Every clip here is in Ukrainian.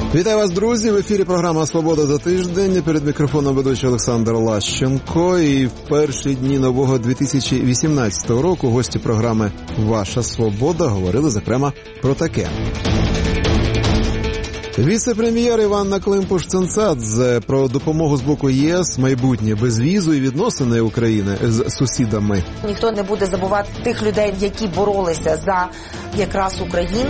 Вітаю вас, друзі! В ефірі програма «Свобода за тиждень». Перед мікрофоном ведучий Олександр Лащенко. І в перші дні нового 2018 року гості програми «Ваша свобода» говорили, зокрема, про таке. Віце-прем'єр Іванна Климпуш-Цинцадзе про допомогу з боку ЄС, майбутнє безвізу і відносини України з сусідами. Ніхто не буде забувати тих людей, які боролися за якраз Україну.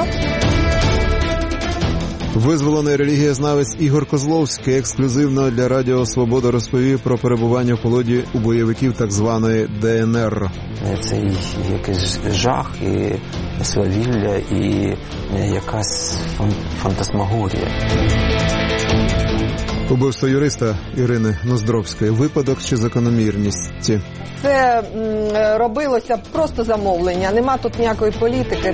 Визволений релігієзнавець Ігор Козловський ексклюзивно для Радіо Свобода розповів про перебування в полоні у бойовиків так званої ДНР. Це якийсь жах, і свавілля, і якась фантасмагорія. Убивство юриста Ірини Ноздровської. Випадок чи закономірність? Це робилося просто замовлення. Нема тут ніякої політики.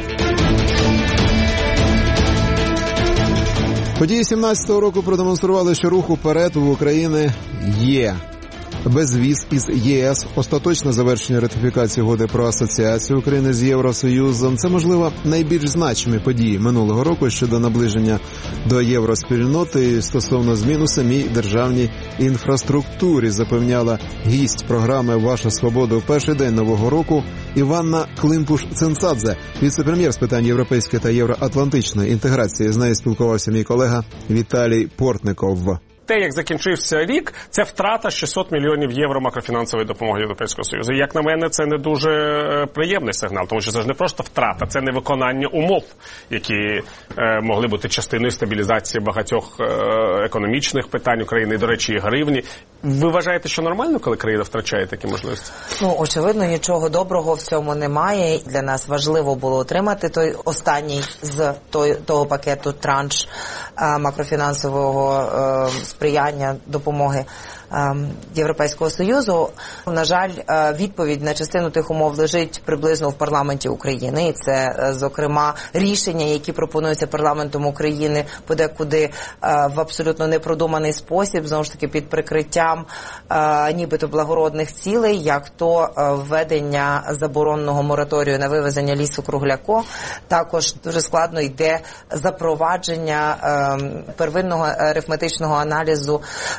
Події 17-го року продемонстрували, що рух уперед в Україні є. Безвіз із ЄС, остаточне завершення ратифікації угоди про асоціацію України з Євросоюзом – це, можливо, найбільш значимі події минулого року щодо наближення до євроспільноти стосовно змін у самій державній інфраструктурі, запевняла гість програми «Ваша свобода» у перший день нового року Іванна Климпуш-Цинцадзе, віце-прем'єр з питань європейської та євроатлантичної інтеграції. З нею спілкувався мій колега Віталій Портников. Те, як закінчився рік, це втрата 600 мільйонів євро макрофінансової допомоги Європейського Союзу. Як на мене, це не дуже приємний сигнал, тому що це ж не просто втрата, це не виконання умов, які могли бути частиною стабілізації багатьох економічних питань України, до речі, і гривні. Ви вважаєте, що нормально, коли країна втрачає такі можливості? Очевидно, нічого доброго в цьому немає. Для нас важливо було отримати той останній з того пакету транш макрофінансового сприяння, допомоги Європейського Союзу. На жаль, відповідь на частину тих умов лежить приблизно в парламенті України. І це, зокрема, рішення, які пропонуються парламентом України подекуди в абсолютно непродуманий спосіб, знову ж таки, під прикриттям нібито благородних цілей, як то введення забороненого мораторію на вивезення лісу-кругляку. Також дуже складно йде запровадження первинного арифметичного аналізу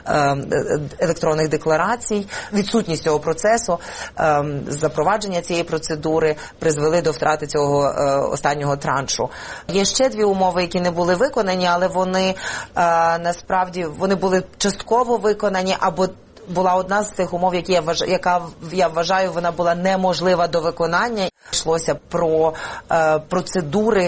електронних декларацій. Відсутність цього процесу, запровадження цієї процедури призвели до втрати цього останнього траншу. Є ще дві умови, які не були виконані, але вони насправді вони були частково виконані, або була одна з цих умов, яка я вважаю, вона була неможлива до виконання. Йшлося про процедури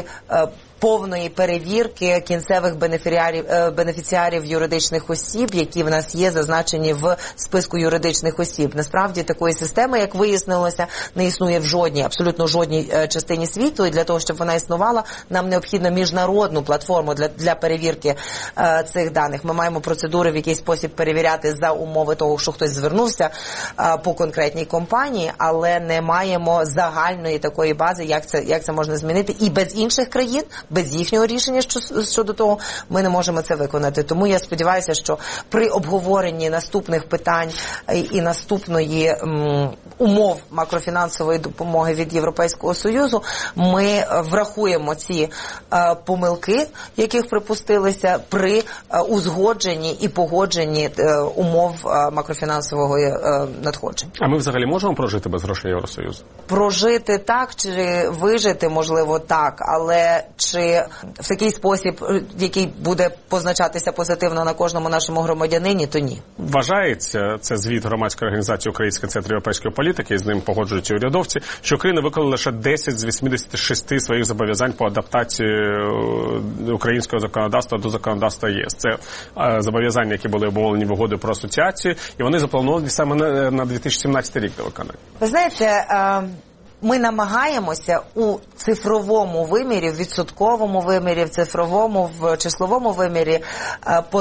повної перевірки кінцевих бенефіціарів юридичних осіб, які в нас є зазначені в списку юридичних осіб. Насправді такої системи, як вияснилося, не існує в жодній, абсолютно жодній частині світу, і для того, щоб вона існувала, нам необхідно міжнародну платформу для перевірки цих даних. Ми маємо процедури, в який спосіб перевіряти за умови того, що хтось звернувся по конкретній компанії, але не маємо загальної такої бази, як це можна змінити. І без інших країн, без їхнього рішення щодо того, ми не можемо це виконати. Тому я сподіваюся, що при обговоренні наступних питань і наступної умов макрофінансової допомоги від Європейського Союзу ми врахуємо ці помилки, яких припустилися при узгодженні і погодженні умов макрофінансового надходження. А ми взагалі можемо прожити без грошей Євросоюзу? Прожити так, чи вижити, можливо, так, але чи в такий спосіб, який буде позначатися позитивно на кожному нашому громадянині, то ні. Вважається, це звіт громадської організації Український центр європейської політики, і з ним погоджуються урядовці, що Україна виконала лише 10 з 86 своїх зобов'язань по адаптації українського законодавства до законодавства ЄС. Це зобов'язання, які були обумовлені в угоді про асоціацію, і вони заплановані саме на 2017 рік до виконання. Ви знаєте, ми намагаємося у цифровому вимірі, в відсотковому вимірі, в цифровому, в числовому вимірі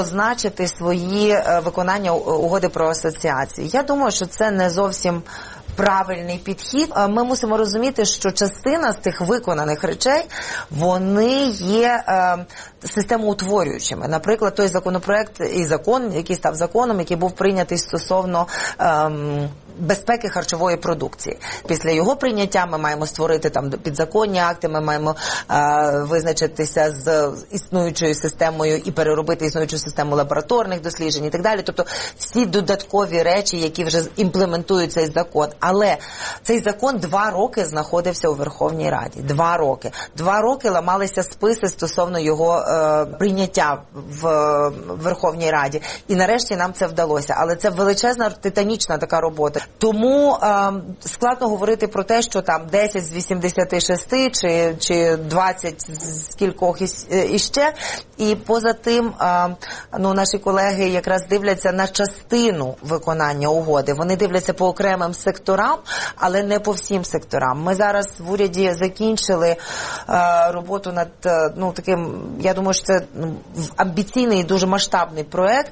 позначити свої виконання угоди про асоціацію. Я думаю, що це не зовсім правильний підхід. Ми мусимо розуміти, що частина з тих виконаних речей, вони є системоутворюючими. Наприклад, той законопроект і закон, який став законом, який був прийнятий стосовно безпеки харчової продукції. Після його прийняття ми маємо створити там підзаконні акти, ми маємо визначитися з існуючою системою і переробити існуючу систему лабораторних досліджень і так далі. Тобто всі додаткові речі, які вже імплементують цей закон. Але цей закон 2 роки знаходився у Верховній Раді. 2 роки. 2 роки ламалися списи стосовно його прийняття в Верховній Раді. І нарешті нам це вдалося. Але це величезна, титанічна така робота. Тому складно говорити про те, що там 10 з 86 чи 20 з кількох іще. І поза тим, наші колеги якраз дивляться на частину виконання угоди. Вони дивляться по окремим секторам, але не по всім секторам. Ми зараз в уряді закінчили роботу над таким, я думаю, що це амбіційний і дуже масштабний проект.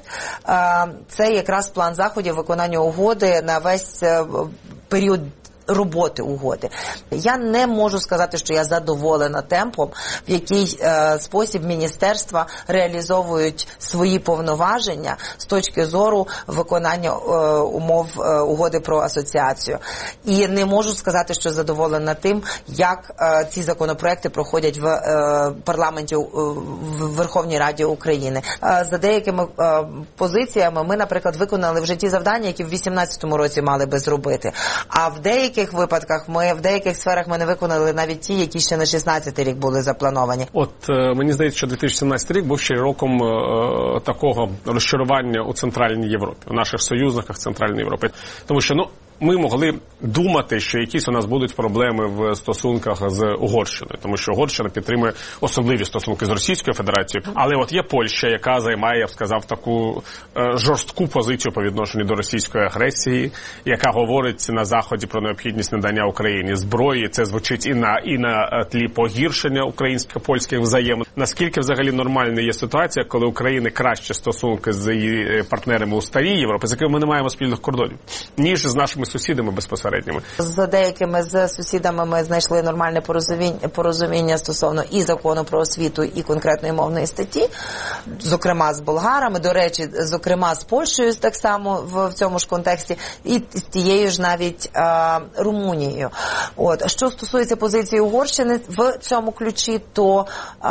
Це якраз план заходів виконання угоди на весь період роботи угоди. Я не можу сказати, що я задоволена темпом, в який спосіб міністерства реалізовують свої повноваження з точки зору виконання умов угоди про асоціацію. І не можу сказати, що задоволена тим, як ці законопроекти проходять в парламенті, в Верховній Раді України. За деякими позиціями ми, наприклад, виконали в житті завдання, які в 2018 році мали би зробити. А в деяких випадках в деяких сферах ми не виконали навіть ті, які ще на 2016 рік були заплановані. От мені здається, що 2017 рік був ще роком такого розчарування у Центральній Європі, у наших союзниках Центральної Європи. Тому що, ми могли думати, що якісь у нас будуть проблеми в стосунках з Угорщиною, тому що Угорщина підтримує особливі стосунки з Російською Федерацією. Але от є Польща, яка займає, я б сказав, таку жорстку позицію по відношенню до російської агресії, яка говорить на Заході про необхідність надання Україні зброї. Це звучить і на тлі погіршення українсько-польських взаємин. Наскільки взагалі нормальною є ситуація, коли України кращі стосунки з її партнерами у старій Європі, з якими ми не маємо спільних кордонів, ніж з нашими сусідами безпосередніми? З деякими з сусідами ми знайшли нормальне порозуміння стосовно і закону про освіту, і конкретної мовної статті, зокрема з болгарами, до речі, зокрема з Польщею так само в цьому ж контексті, і з тією ж навіть Румунією. От. Що стосується позиції Угорщини в цьому ключі, то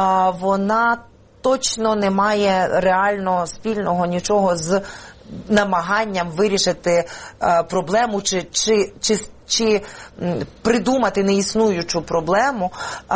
вона точно не має реально спільного нічого з намаганням вирішити проблему чи придумати неіснуючу проблему,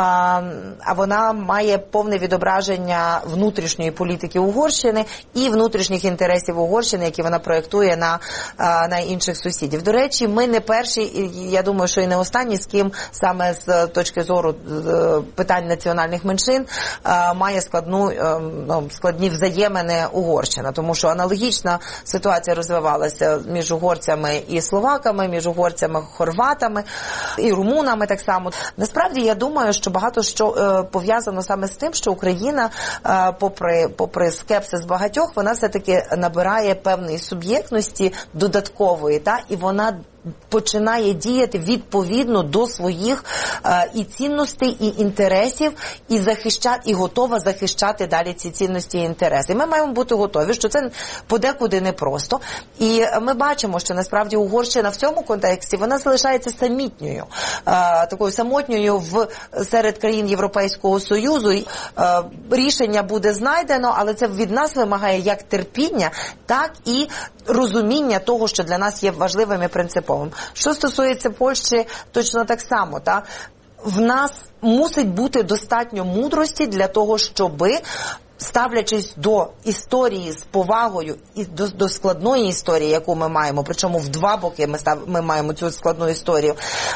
а вона має повне відображення внутрішньої політики Угорщини і внутрішніх інтересів Угорщини, які вона проєктує на інших сусідів. До речі, ми не перші, і я думаю, що і не останні, з ким саме з точки зору питань національних меншин має складні взаємини Угорщина, тому що аналогічна ситуація розвивалася між угорцями і словаками, між угорцями хорватами і румунами так само. Насправді, я думаю, що багато що пов'язано саме з тим, що Україна, попри скепсис багатьох, вона все-таки набирає певної суб'єктності додаткової, і вона починає діяти відповідно до своїх і цінностей, і інтересів, і готова захищати далі ці цінності і інтереси. Ми маємо бути готові, що це подекуди непросто. І ми бачимо, що насправді Угорщина в цьому контексті, вона залишається самітньою, такою самотньою серед країн Європейського Союзу. Рішення буде знайдено, але це від нас вимагає як терпіння, так і розуміння того, що для нас є важливим і принциповим. Що стосується Польщі, точно так само, в нас мусить бути достатньо мудрості для того, щоби, ставлячись до історії з повагою і до складної історії, яку ми маємо, причому в два боки ми маємо цю складну історію,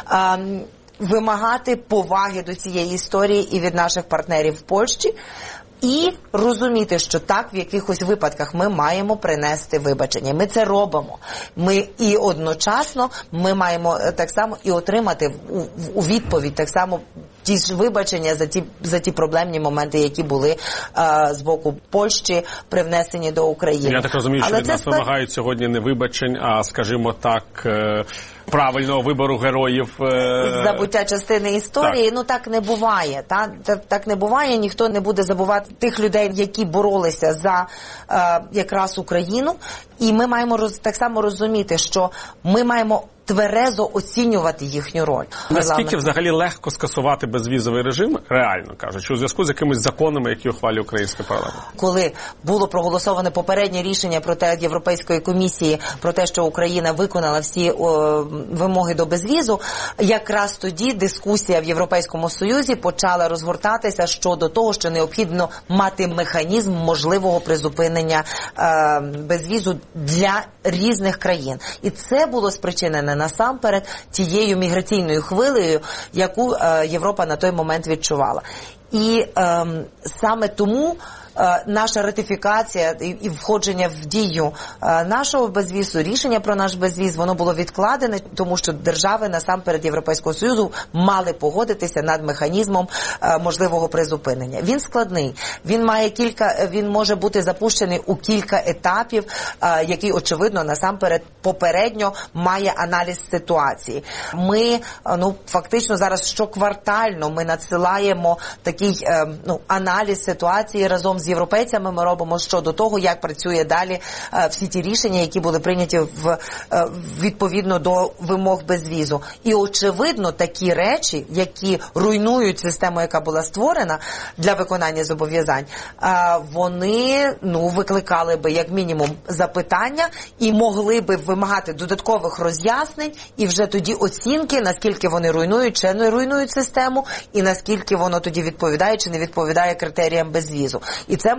вимагати поваги до цієї історії і від наших партнерів в Польщі, і розуміти, що так, в якихось випадках ми маємо принести вибачення. Ми це робимо. І одночасно ми маємо так само і отримати у відповідь так само ті ж вибачення за ті проблемні моменти, які були з боку Польщі привнесені до України. Я так розумію, що від нас вимагають сьогодні не вибачень, а, скажімо так, правильного вибору героїв. Забуття частини історії. Так. Так не буває. Так не буває. Ніхто не буде забувати тих людей, які боролися за якраз Україну. І ми маємо так само розуміти, що ми маємо тверезо оцінювати їхню роль. Наскільки взагалі легко скасувати безвізовий режим, реально кажучи, у зв'язку з якимись законами, які ухвалює український парламент? Коли було проголосоване попереднє рішення про те Європейської комісії про те, що Україна виконала всі вимоги до безвізу, якраз тоді дискусія в Європейському Союзі почала розгортатися щодо того, що необхідно мати механізм можливого призупинення безвізу для різних країн. І це було спричинене насамперед тією міграційною хвилею, яку Європа на той момент відчувала. І саме тому наша ратифікація і входження в дію нашого безвізу, рішення про наш безвіз, воно було відкладене, тому що держави насамперед Європейського Союзу мали погодитися над механізмом можливого призупинення. Він складний, він може бути запущений у кілька етапів, який, очевидно, насамперед попередньо має аналіз ситуації. Ми, фактично зараз щоквартально ми надсилаємо такий аналіз ситуації разом з європейцями, ми робимо щодо того, як працює далі всі ті рішення, які були прийняті відповідно до вимог безвізу. І, очевидно, такі речі, які руйнують систему, яка була створена для виконання зобов'язань, вони, викликали би, як мінімум, запитання і могли би вимагати додаткових роз'яснень і вже тоді оцінки, наскільки вони руйнують чи не руйнують систему, і наскільки воно тоді відповідає чи не відповідає критеріям безвізу. І це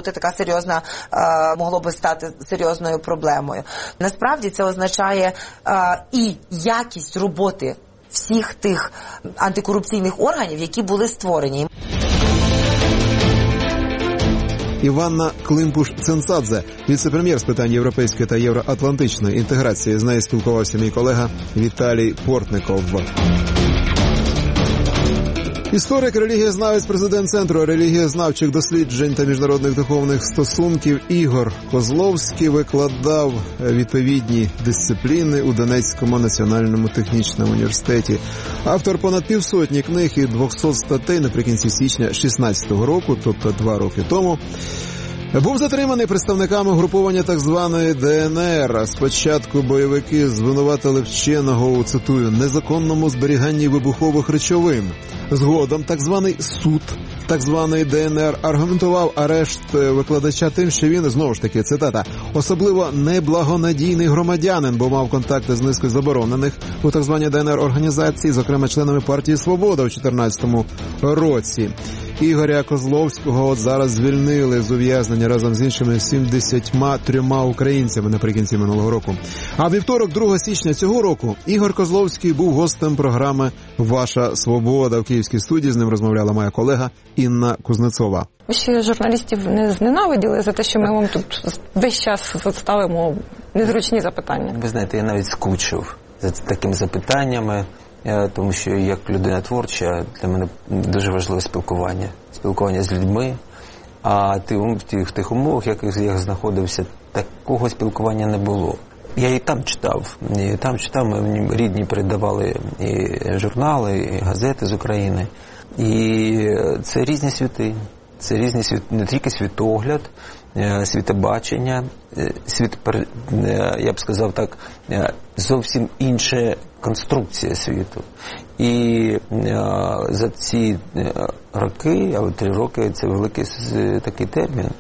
могло би стати серйозною проблемою. Насправді це означає і якість роботи всіх тих антикорупційних органів, які були створені. Іванна Климпуш-Цинцадзе, віце-прем'єр з питань європейської та євроатлантичної інтеграції. З нею спілкувався мій колега Віталій Портников. Історик, релігієзнавець, президент Центру релігієзнавчих досліджень та міжнародних духовних стосунків Ігор Козловський викладав відповідні дисципліни у Донецькому національному технічному університеті. Автор понад 500 книг і 200 статей наприкінці січня 2016 року, тобто 2 роки тому, був затриманий представниками угруповання так званої ДНР. Спочатку бойовики звинуватили вченого у, цитую, незаконному зберіганні вибухових речовин. Згодом так званий суд так званої ДНР аргументував арешт викладача тим, що він, знову ж таки, цитата, особливо неблагонадійний громадянин, бо мав контакти з низкою заборонених у так званій ДНР організації, зокрема членами партії «Свобода» у 2014 році. Ігоря Козловського от зараз звільнили з ув'язнення разом з іншими 73 українцями наприкінці минулого року. А вівторок, 2 січня цього року, Ігор Козловський був гостем програми «Ваша свобода» в Київській студії. З ним розмовляла моя колега Інна Кузнецова. Ви ще журналістів не зненавиділи за те, що ми вам тут весь час ставимо незручні запитання? Ви знаєте, я навіть скучив за такими запитаннями. Тому що як людина творча, для мене дуже важливе спілкування з людьми, а в тих умовах, в яких я знаходився, такого спілкування не було. Я і там читав, мені рідні передавали і журнали, і газети з України, і це різні світи. Це різні не тільки світогляд, світобачення, я б сказав так, зовсім інша конструкція світу. І за ці роки, або 3 роки, це великий такий термін,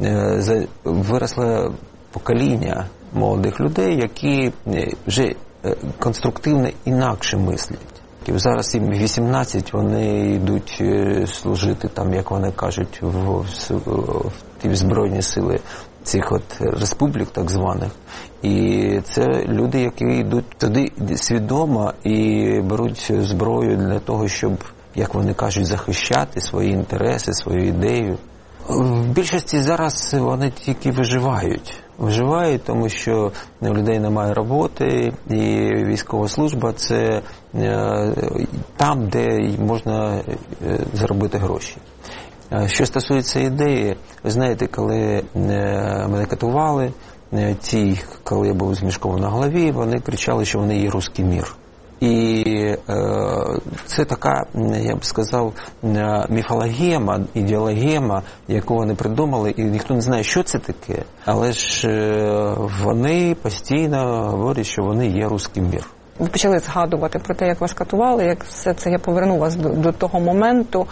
виросло покоління молодих людей, які вже конструктивно інакше мислять. Зараз їм 18, вони йдуть служити там, як вони кажуть, в ті збройні сили цих от республік так званих. І це люди, які йдуть туди свідомо і беруть зброю для того, щоб, як вони кажуть, захищати свої інтереси, свою ідею. В більшості зараз вони тільки виживають. Виживають, тому що у людей немає роботи, і військова служба – це там, де можна заробити гроші. Що стосується ідеї, ви знаєте, коли мене катували, коли я був з мішком на голові, вони кричали, що вони є «Руський мір». І це така, я б сказав, міфологема, ідеологема, яку вони придумали, і ніхто не знає, що це таке. Але ж вони постійно говорять, що вони є «Руський мір». Ви почали згадувати про те, як вас катували, як все це, я поверну вас до того моменту.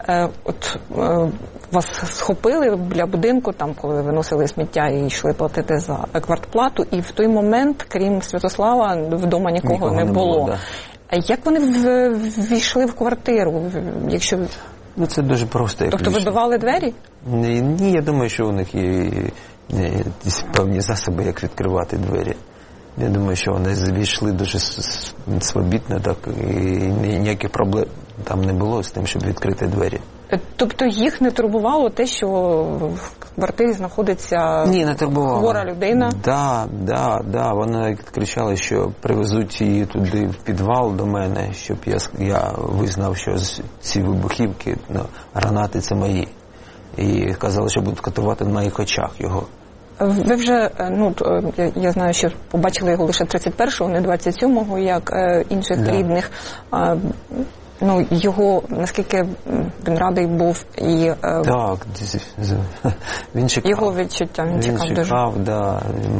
Вас схопили біля будинку, там, коли ви виносили сміття і йшли платити за квартплату, і в той момент, крім Святослава, вдома нікого не було. Да. А як вони ввійшли в квартиру, якщо... Ну, це дуже просто. Тобто вибивали двері? Ні, я думаю, що у них є певні засоби, як відкривати двері. Я думаю, що вони війшли дуже свобідно, так, і ніяких проблем там не було з тим, щоб відкрити двері. Тобто їх не турбувало те, що в квартирі знаходиться хвора людина? Да. Вони кричали, що привезуть її туди в підвал до мене, щоб я визнав, що ці вибухівки, гранати – це мої. І казали, що будуть катувати на моїх очах його. Ви вже, я знаю, що побачили його лише 31-го, не 27-го, як інших рідних. Його, наскільки він радий був, і так, він чекав. Його відчуття, він чекав дуже. Да.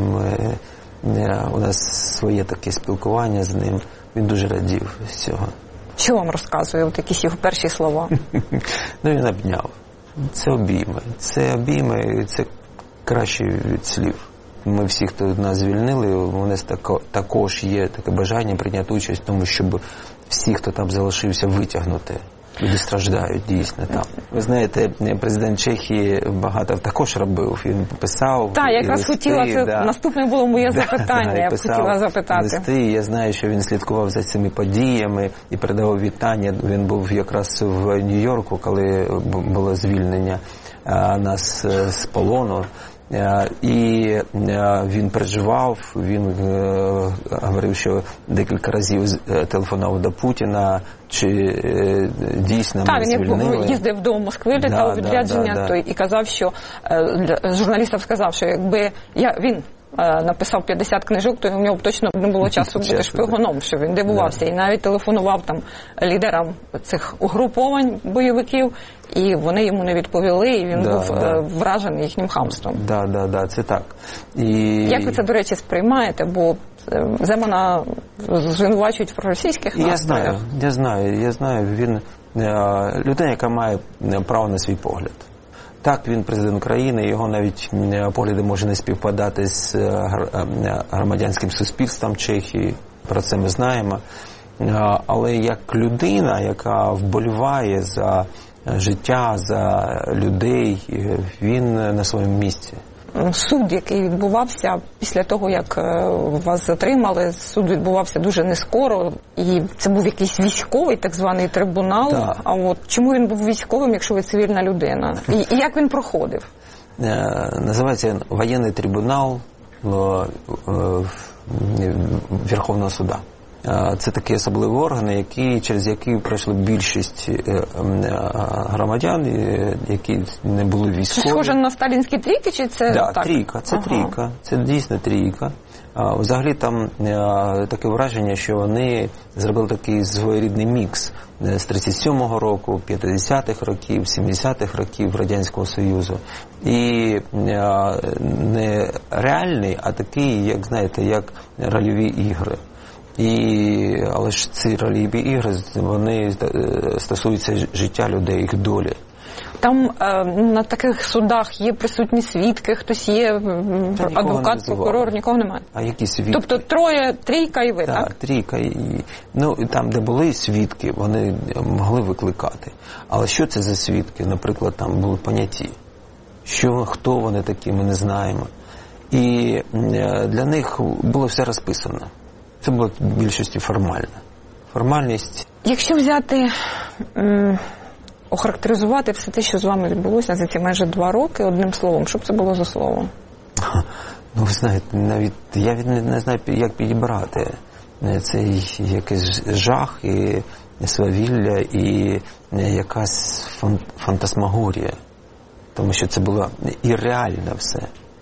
У нас своє таке спілкування з ним, він дуже радів з цього. Що вам розказує, от якісь його перші слова? Він обняв. Це обійми, це краще від слів. Ми всі, хто нас звільнили, у нас також є таке бажання прийняти участь в тому, щоб всі, хто там залишився, витягнути. Люди страждають дійсно там. Ви знаєте, президент Чехії багато також робив, він писав. Так, якраз хотіла, це наступне було моє запитання, я б хотіла запитати. Листи, я знаю, що він слідкував за цими подіями і передавав вітання. Він був якраз в Нью-Йорку, коли було звільнення нас з полону. І він переживав, він говорив, що декілька разів телефонував до Путіна, чи дійсно ми звільнили. Так, він їздив до Москви, літав у відрядження, і казав, що журналістам сказав, що якби він написав 50 книжок, то у нього б точно не було часу бути шпигуном, що він дивувався. І навіть телефонував там лідерам цих угруповань бойовиків, і вони йому не відповіли, і він був вражений їхнім хамством. Да, це так. Як ви це, до речі, сприймаєте? Бо Земана звинувачують в проросійських настроях. Я знаю. Він людина, яка має право на свій погляд. Так, він президент України, його навіть погляди може не співпадати з громадянським суспільством Чехії, про це ми знаємо. Але як людина, яка вболіває за життя, за людей, він на своєму місці. Суд, який відбувався після того, як вас затримали, суд відбувався дуже нескоро, і це був якийсь військовий так званий трибунал. Так. А от чому він був військовим, якщо ви цивільна людина? І як він проходив? Називається воєнний трибунал Верховного суда. Це такі особливі органи, через які пройшли більшість громадян, які не були військові. Це схоже на сталінські трійки, чи це так? Трійка, це трійка, це дійсно трійка. Взагалі там таке враження, що вони зробили такий своєрідний мікс з 37-го року, 50-х років, 70-х років Радянського Союзу. І не реальний, а такий, як знаєте, як рольові ігри. Але ж ці рольові ігри, вони стосуються життя людей, їх долі. Там на таких судах є присутні свідки, хтось є, адвокат, прокурор, нікого немає? А які свідки? Тобто трійка і ви, так? Так, трійка. Там, де були свідки, вони могли викликати. Але що це за свідки? Наприклад, там були поняті. Хто вони такі, ми не знаємо. І для них було все розписано. Це було в більшості формальність. Якщо взяти, охарактеризувати все те, що з вами відбулося за ці майже 2 роки, одним словом, що б це було за слово? Ну, ви знаєте, навіть я не знаю, як підібрати. Це якийсь жах і свавілля і якась фантасмагорія. Тому що це було і реально все.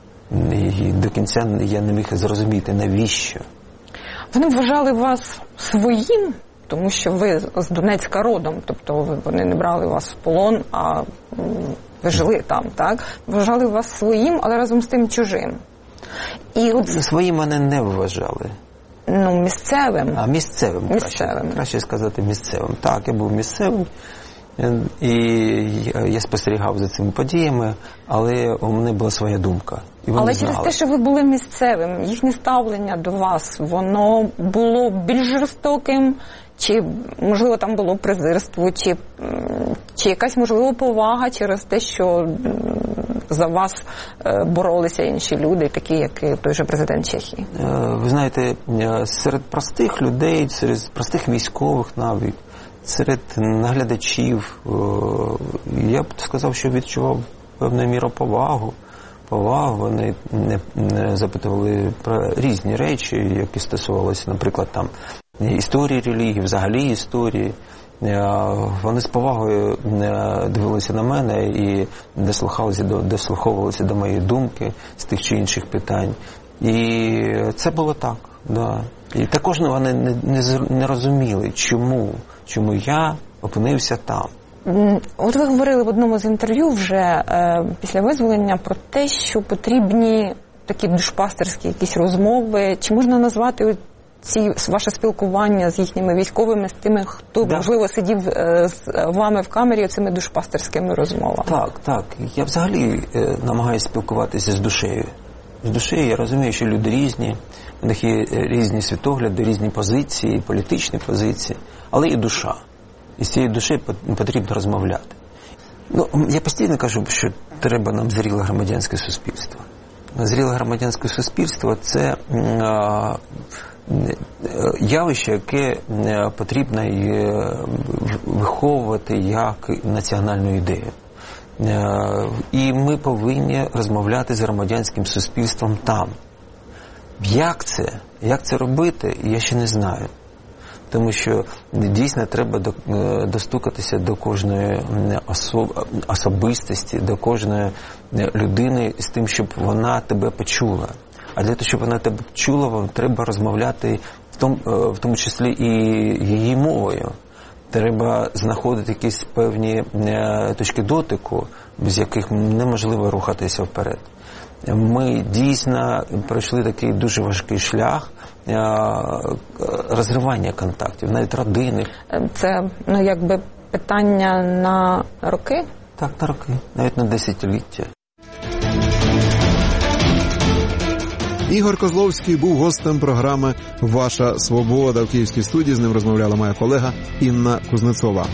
І до кінця я не міг зрозуміти, навіщо. Вони вважали вас своїм, тому що ви з Донецька родом, тобто вони не брали вас в полон, а ви жили там, так? Вважали вас своїм, але разом з тим чужим. І от... Своїм мене не вважали. Ну, місцевим. А місцевим. Краще сказати місцевим. Так, я був місцевим. І я спостерігав за цими подіями, але у мене була своя думка. Але через те, що ви були місцевим, їхнє ставлення до вас, воно було більш жорстоким, чи, можливо, там було презирство, чи якась, можливо, повага через те, що за вас боролися інші люди, такі, як той же президент Чехії? Ви знаєте, серед простих людей, серед простих військових навіть, серед наглядачів, я б сказав, що відчував певною мірою повагу. Вони не запитували про різні речі, які стосувалися, наприклад, там історії релігії, взагалі історії. Вони з повагою дивилися на мене і дослуховувалися до моєї думки з тих чи інших питань. І це було так, да. І також вони не розуміли, чому я опинився там. От ви говорили в одному з інтерв'ю вже після визволення про те, що потрібні такі душпастерські якісь розмови. Чи можна назвати ваше спілкування з їхніми військовими, з тими, хто, можливо, сидів з вами в камері, цими душпастерськими розмовами? Так. Я взагалі намагаюся спілкуватися з душею. З душею я розумію, що люди різні, у них є різні світогляди, різні позиції, політичні позиції, але і душа. І з цією душею потрібно розмовляти. Ну, я постійно кажу, що треба нам зріле громадянське суспільство. Зріле громадянське суспільство – це явище, яке потрібно виховувати як національну ідею. І ми повинні розмовляти з громадянським суспільством там. Як це робити, я ще не знаю. Тому що дійсно треба достукатися до кожної особистості, до кожної людини з тим, щоб вона тебе почула. А для того, щоб вона тебе почула, вам треба розмовляти в тому числі і її мовою. Треба знаходити якісь певні точки дотику, без яких неможливо рухатися вперед. Ми дійсно пройшли такий дуже важкий шлях розривання контактів, навіть родини. Це, якби питання на роки? Так, на роки, навіть на десятиліття. Ігор Козловський був гостем програми «Ваша свобода». В Київській студії з ним розмовляла моя колега Інна Кузнецова.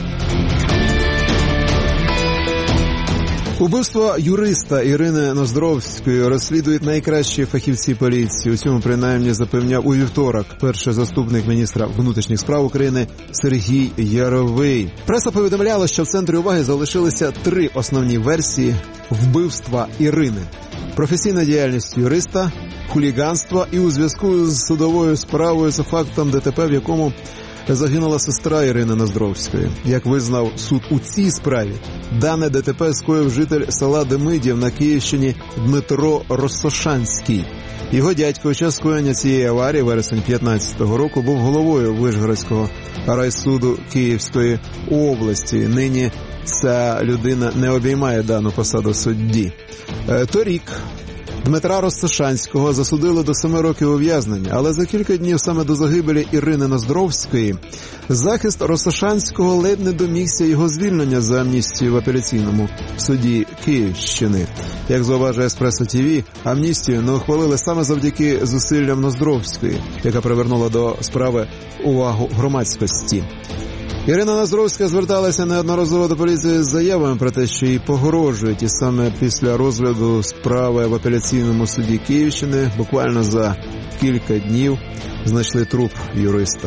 Убивство юриста Ірини Ноздровської розслідують найкращі фахівці поліції. У цьому принаймні запевняв у вівторок перший заступник міністра внутрішніх справ України Сергій Яровий. Преса повідомляла, що в центрі уваги залишилися 3 основні версії вбивства Ірини: професійна діяльність юриста, хуліганство і у зв'язку з судовою справою за фактом ДТП, в якому загинула сестра Ірини Ноздровської. Як визнав суд у цій справі, дане ДТП скоїв житель села Демидів на Київщині Дмитро Росошанський. Його дядько у час скоєння цієї аварії, вересень 15-го року, був головою Вишгородського райсуду Київської області. Нині ця людина не обіймає дану посаду судді. Торік Дмитра Росошанського засудили до 7 років ув'язнення, але за кілька днів саме до загибелі Ірини Ноздровської захист Росошанського ледь не домігся його звільнення за амністію в апеляційному суді Київщини. Як зауважує Еспресо ТВ, амністію не ухвалили саме завдяки зусиллям Ноздровської, яка привернула до справи увагу громадськості. Ірина Ноздровська зверталася неодноразово до поліції з заявами про те, що їй погрожують, і саме після розгляду справи в апеляційному суді Київщини буквально за кілька днів знайшли труп юриста.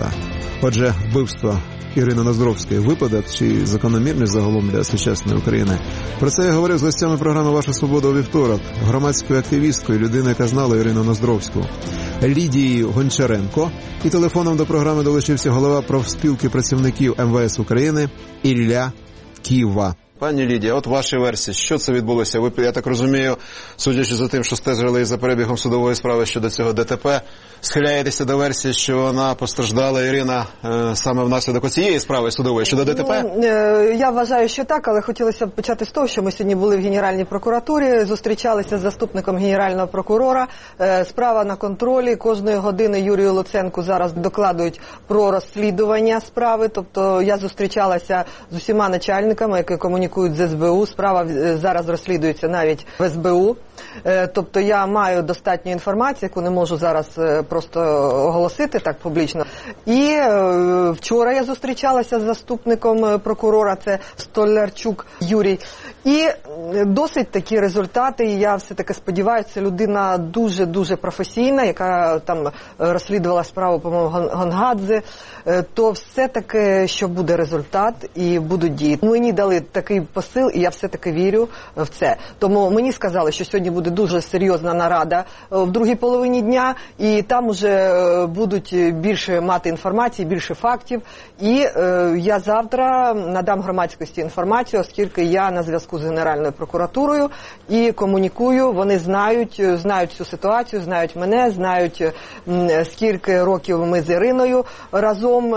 Отже, вбивство Ірини Ноздровської – випадок чи закономірність загалом для сучасної України? Про це я говорив з гостями програми «Ваша свобода» у вівторок, громадською активісткою, людиною, яка знала Ірину Ноздровську, Лідією Гончаренко, і телефоном до програми долучився голова профспілки працівників МВС України Ілля Ківа. Пані Лідія, от ваші версії, що це відбулося? Ви, я так розумію, судячи за тим, що стежили за перебігом судової справи щодо цього ДТП, схиляєтеся до версії, що вона постраждала, Ірина, саме внаслідок цієї справи судової щодо ДТП? Я вважаю, що так, але хотілося б почати з того, що ми сьогодні були в Генеральній прокуратурі, зустрічалися з заступником Генерального прокурора. Справа на контролі. Кожної години Юрію Луценку зараз докладують про розслідування справи. Тобто я зустрічалася з усіма начальниками, які комунікують з СБУ. Справа зараз розслідується навіть в СБУ. Тобто я маю достатньо інформації, яку не можу зараз просто оголосити так публічно. І вчора я зустрічалася з заступником прокурора, це Столярчук Юрій. І досить такі результати, і я все-таки сподіваюся, це людина дуже-дуже професійна, яка там розслідувала справу, по-моєму, Гонгадзе, то все-таки, що буде результат і будуть дії. Мені дали такий посил, і я все-таки вірю в це. Тому мені сказали, що сьогодні буде дуже серйозна нарада в другій половині дня, і там уже будуть більше мати інформації, більше фактів. І я завтра надам громадськості інформацію, оскільки я на зв'язку з Генеральною прокуратурою і комунікую. Вони знають цю ситуацію, знають мене, знають, скільки років ми з Іриною разом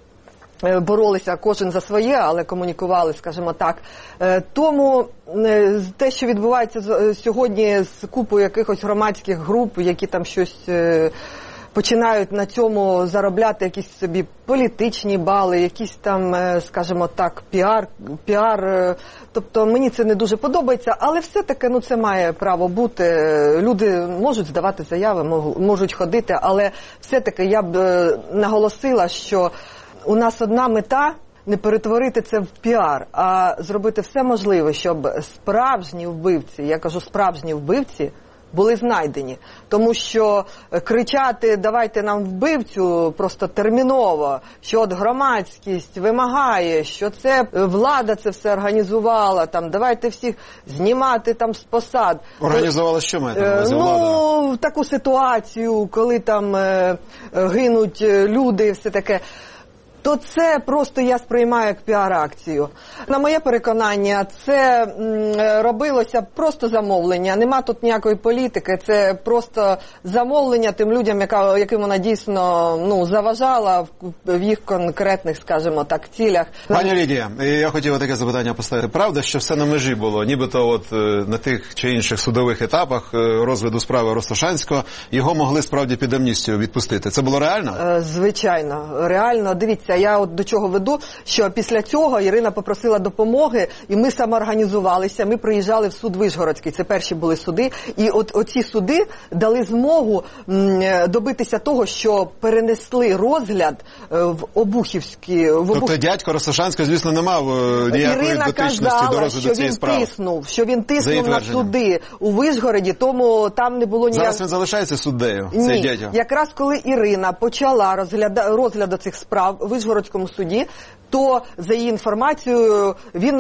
боролися, кожен за своє, але комунікували, скажімо так. Тому те, що відбувається сьогодні з купою якихось громадських груп, які там щось починають на цьому заробляти якісь собі політичні бали, якісь там, скажімо так, піар. Тобто мені це не дуже подобається, але все-таки це має право бути. Люди можуть здавати заяви, можуть ходити, але все-таки я б наголосила, що у нас одна мета – не перетворити це в піар, а зробити все можливе, щоб справжні вбивці, я кажу справжні вбивці, були знайдені. Тому що кричати «давайте нам вбивцю» просто терміново, що от громадськість вимагає, що це влада це все організувала, там давайте всіх знімати там з посад. Організувала що маєте на увазі влада? Таку ситуацію, коли там гинуть люди і все таке. То це просто я сприймаю як піар-акцію. На моє переконання, це робилося просто замовлення. Нема тут ніякої політики, це просто замовлення тим людям, яким вона дійсно заважала в їх конкретних, скажімо так, цілях. Пані Лідія, я хотів таке запитання поставити. Правда, що все на межі було? Нібито от на тих чи інших судових етапах розгляду справи Ростошанського його могли справді під амністію відпустити. Це було реально? Звичайно, реально. Дивіться, я от до чого веду, що після цього Ірина попросила допомоги, і ми самоорганізувалися, ми приїжджали в суд Вишгородський, це перші були суди, і от оці суди дали змогу добитися того, що перенесли розгляд в Обухівський. Тобто дядько Ростошанського, звісно, не мав ніякої дотичності до розгляду цієї справи. Що він тиснув на суди у Вишгороді, тому там не було ніякого... Зараз він залишається суддею, цей дядько? Якраз коли Ірина почала розгляд цих справ у Вишгородському суді, то, за її інформацією, він,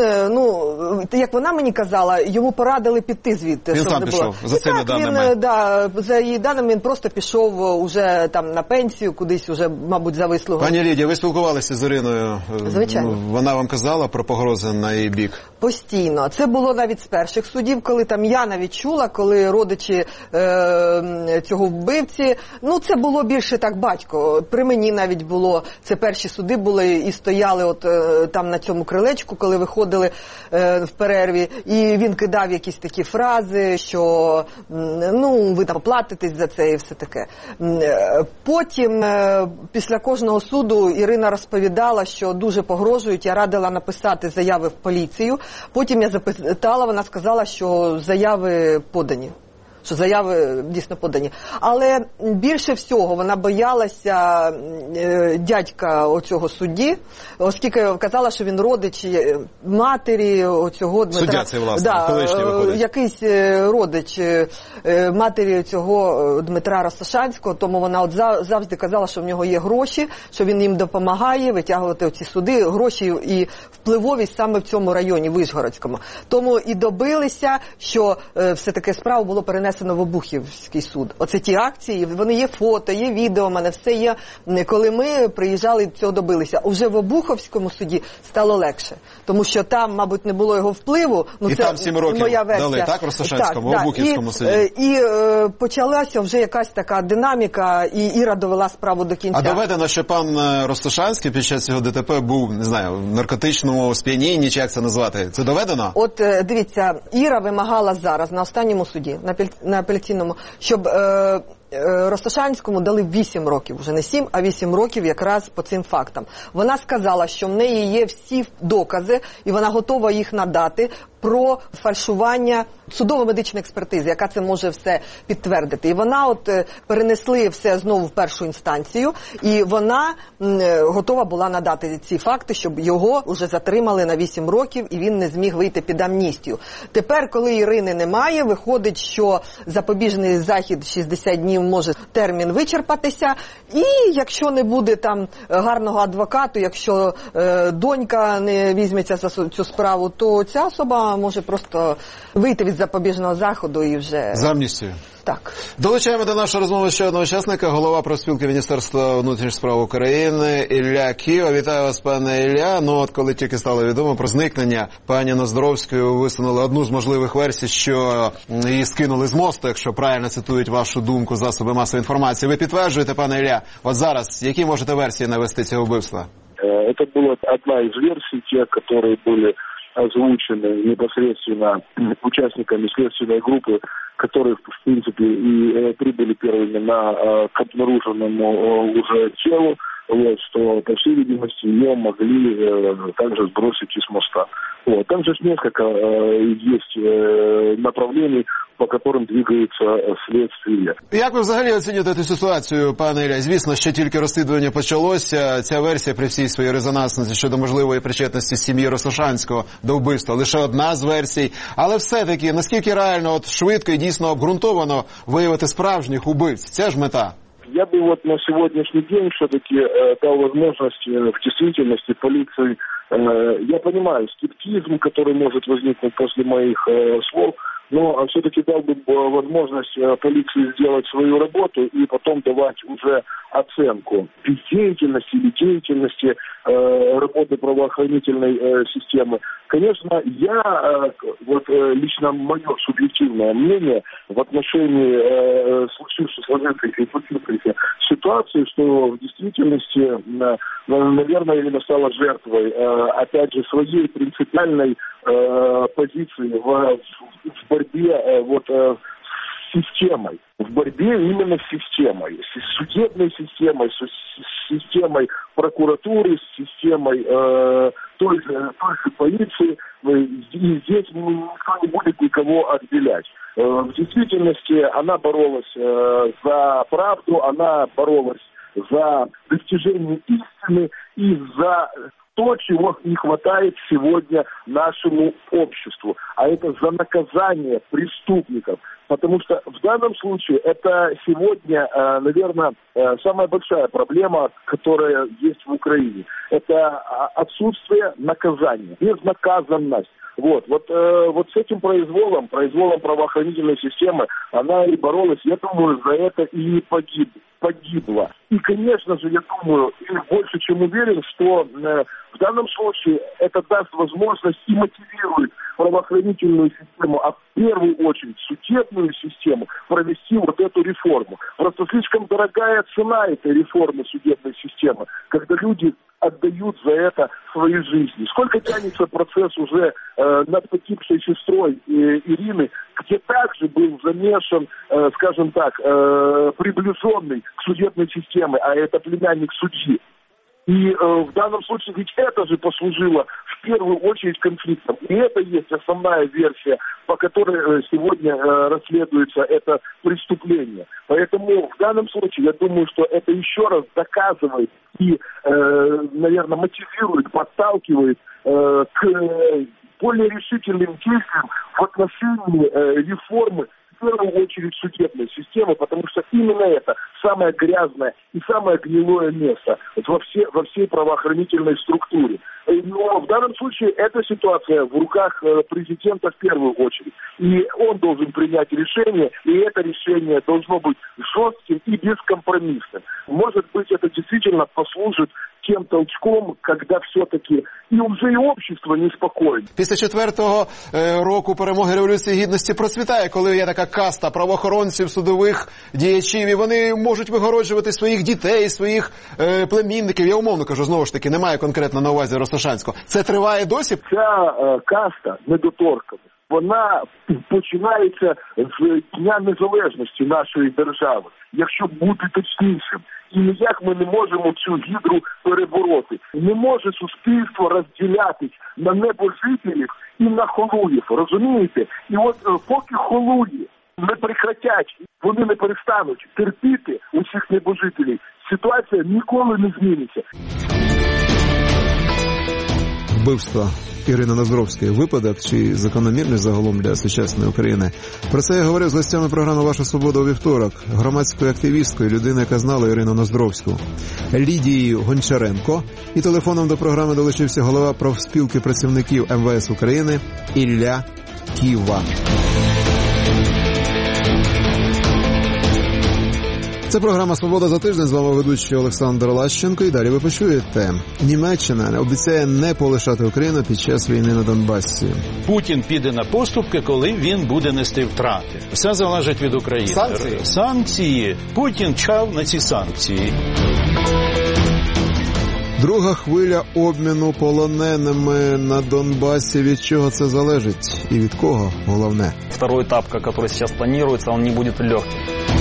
як вона мені казала, йому порадили піти звідти. Він сам пішов, за цими даними. За її даними, він просто пішов уже там на пенсію, кудись уже, мабуть, за вислугою. Пані Лідія, ви спілкувалися з Іриною? Звичайно. Вона вам казала про погрози на її бік? Постійно. Це було навіть з перших судів, коли там я навіть чула, коли родичі цього вбивці, це було більше так батько. При мені навіть було, це перші суди були і стояли от там на цьому крилечку, коли виходили в перерві, і він кидав якісь такі фрази, що ви там платитесь за це і все таке. Потім, після кожного суду, Ірина розповідала, що дуже погрожують, я радила написати заяви в поліцію. Потім я запитала, вона сказала, що заяви подані. що заяви дійсно подані. Але більше всього вона боялася дядька оцього судді, оскільки вказала, що він родич матері оцього Дмитра. Суддя цей, власне, колишній виходить. Якийсь родич матері цього Дмитра Ростошанського, тому вона от завжди казала, що в нього є гроші, що він їм допомагає витягувати оці суди, гроші і впливовість саме в цьому районі, Вишгородському. Тому і добилися, що все-таки справу було перенесено в Обухівський суд. Оце ті акції, вони є фото, є відео, в мене все є. Коли ми приїжджали, цього добилися. Уже в Обуховському суді стало легше, тому що там, мабуть, не було його впливу. Ну, і це там 7 років моя версія. дали, так, Ростошанському, в Обухівському суді? І почалася вже якась така динаміка, і Іра довела справу до кінця. А доведено, що пан Ростошанський під час цього ДТП був, не знаю, в наркотичному сп'янінні, чи як це назвати? Це доведено? От дивіться, Іра вимагала зараз на останньому суді, на апеляційному, щоб Ростошанському дали 8 років, вже не 7, а 8 років якраз по цим фактам. Вона сказала, що в неї є всі докази, і вона готова їх надати про фальшування судово-медичної експертизи, яка це може все підтвердити. І вона перенесли все знову в першу інстанцію, і вона готова була надати ці факти, щоб його вже затримали на 8 років, і він не зміг вийти під амністію. Тепер, коли Ірини немає, виходить, що запобіжний захід 60 днів може термін вичерпатися, і якщо не буде там гарного адвокату, якщо донька не візьметься за цю справу, то ця особа може просто вийти від запобіжного заходу і вже... За амністію. Так. Долучаємо до нашої розмови ще одного учасника, голова профспілки Міністерства внутрішніх справ України Ілля Кива. Вітаю вас, пане Ілля. Ну, от коли тільки стало відомо про зникнення пані Ноздоровської, висунули одну з можливих версій, що її скинули з мосту, якщо правильно цитують вашу думку засоби масової інформації. Ви підтверджуєте, пане Ілля? От зараз, які можете версії навести цього вбивства? Це була одна із версій, ті, які були озвучены непосредственно участниками следственной группы, которые, в принципе, и прибыли первыми к обнаруженному уже телу, вот, что, по всей видимости, ее могли также сбросить из моста. Вот. Там же несколько есть направлений, по которым двигается слідство. Як ви взагалі оцінюєте цю ситуацію, пане Ілля? Звісно, ще тільки розслідування почалося. Ця версія при всій своїй резонансності щодо можливої причетності сім'ї Ростошанського до вбивства лише одна з версій. Але все-таки, наскільки реально швидко і дійсно обґрунтовано виявити справжніх убивць? Це ж мета. Я бы на сегодняшний день все-таки дал возможность в действительности полиции, я понимаю скептизм, который может возникнуть после моих слов, но все-таки дал бы возможность полиции сделать свою работу и потом давать уже оценку бездеятельности или деятельности работы правоохранительной системы. Конечно, я, лично мое субъективное мнение в отношении сложившейся ситуации, что в действительности, наверное, Ирина стала жертвой, опять же, своей принципиальной позиции в борьбе с системой. В борьбе именно с системой, с судебной системой, с системой прокуратуры, с системой той же полиции. И здесь никто не будет никого отделять. В действительности она боролась за правду, она боролась за достижение истины и за то, чего не хватает сегодня нашему обществу, а это за наказание преступников. Потому что в данном случае это сегодня, наверное, самая большая проблема, которая есть в Украине. Это отсутствие наказания, безнаказанность. Вот с этим произволом правоохранительной системы она и боролась, я думаю, за это и погибла. И, конечно же, я думаю, и больше чем уверен, что в данном случае это даст возможность и мотивирует правоохранительную систему, а в первую очередь судебную систему, провести вот эту реформу. Просто слишком дорогая цена этой реформы судебной системы, когда люди отдают за это свои жизни. Сколько тянется процесс уже над погибшей сестрой Ирины, где также был замешан, скажем так, приближенный к судебной системе, а это племянник судьи. И в данном случае ведь это же послужило в первую очередь конфликтом. И это есть основная версия, по которой сегодня расследуется это преступление. Поэтому в данном случае я думаю, что это еще раз доказывает и, наверное, мотивирует, подталкивает к более решительным действиям в отношении реформы, в первую очередь, судебной системы, потому что именно это самое грязное и самое гнилое место во всей правоохранительной структуре. Но в данном случае эта ситуация в руках президента в первую очередь. И он должен принять решение, и это решение должно быть жестким и бескомпромиссным. Может быть, это действительно послужит тем толчком, когда все-таки і вже і общество неспокійне. Після 4-го року перемоги Революції Гідності процвітає, коли є така каста правоохоронців, судових діячів, і вони можуть вигороджувати своїх дітей, своїх племінників. Я умовно кажу, знову ж таки, немає конкретно на увазі Ростошанського. Це триває досі? Ця каста недоторканих, вона починається з Дня Незалежності нашої держави, якщо бути точнішим. І ніяк ми не можемо цю гідру перебороти. Не може суспільство розділятись на небожителів і на холуїв, розумієте? І от поки холуї не прекратять, вони не перестануть терпіти усіх небожителів, ситуація ніколи не зміниться. Вбивство Ірини Ноздровської – випадок чи закономірний загалом для сучасної України? Про це я говорив з гостями програми «Ваша свобода» у вівторок, громадською активісткою, людиною, яка знала Ірину Ноздровську, Лідією Гончаренко, і телефоном до програми долучився голова профспілки працівників МВС України Ілля Ківа. Це програма «Свобода за тиждень». З вами ведучий Олександр Лащенко. І далі ви почуєте. Німеччина обіцяє не полишати Україну під час війни на Донбасі. Путін піде на поступки, коли він буде нести втрати. Все залежить від України. Санкції. Путін чав на ці санкції. Друга хвиля обміну полоненими на Донбасі. Від чого це залежить? І від кого? Головне. Второй етап, який зараз планується, він не буде легким.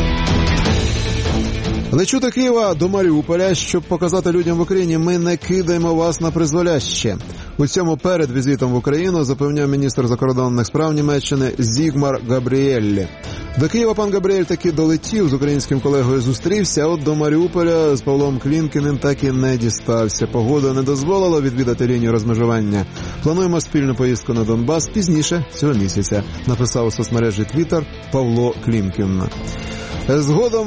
Лечу до Києва, до Маріуполя, щоб показати людям в Україні, ми не кидаємо вас на призволяще. У цьому перед візитом в Україну запевняв міністр закордонних справ Німеччини Зігмар Габрієллі. До Києва пан Габрієль таки долетів, з українським колегою зустрівся, а от до Маріуполя з Павлом Клімкіним так і не дістався. Погода не дозволила відвідати лінію розмежування. Плануємо спільну поїздку на Донбас пізніше цього місяця, написав у соцмережі Twitter Павло Клімкін. Згодом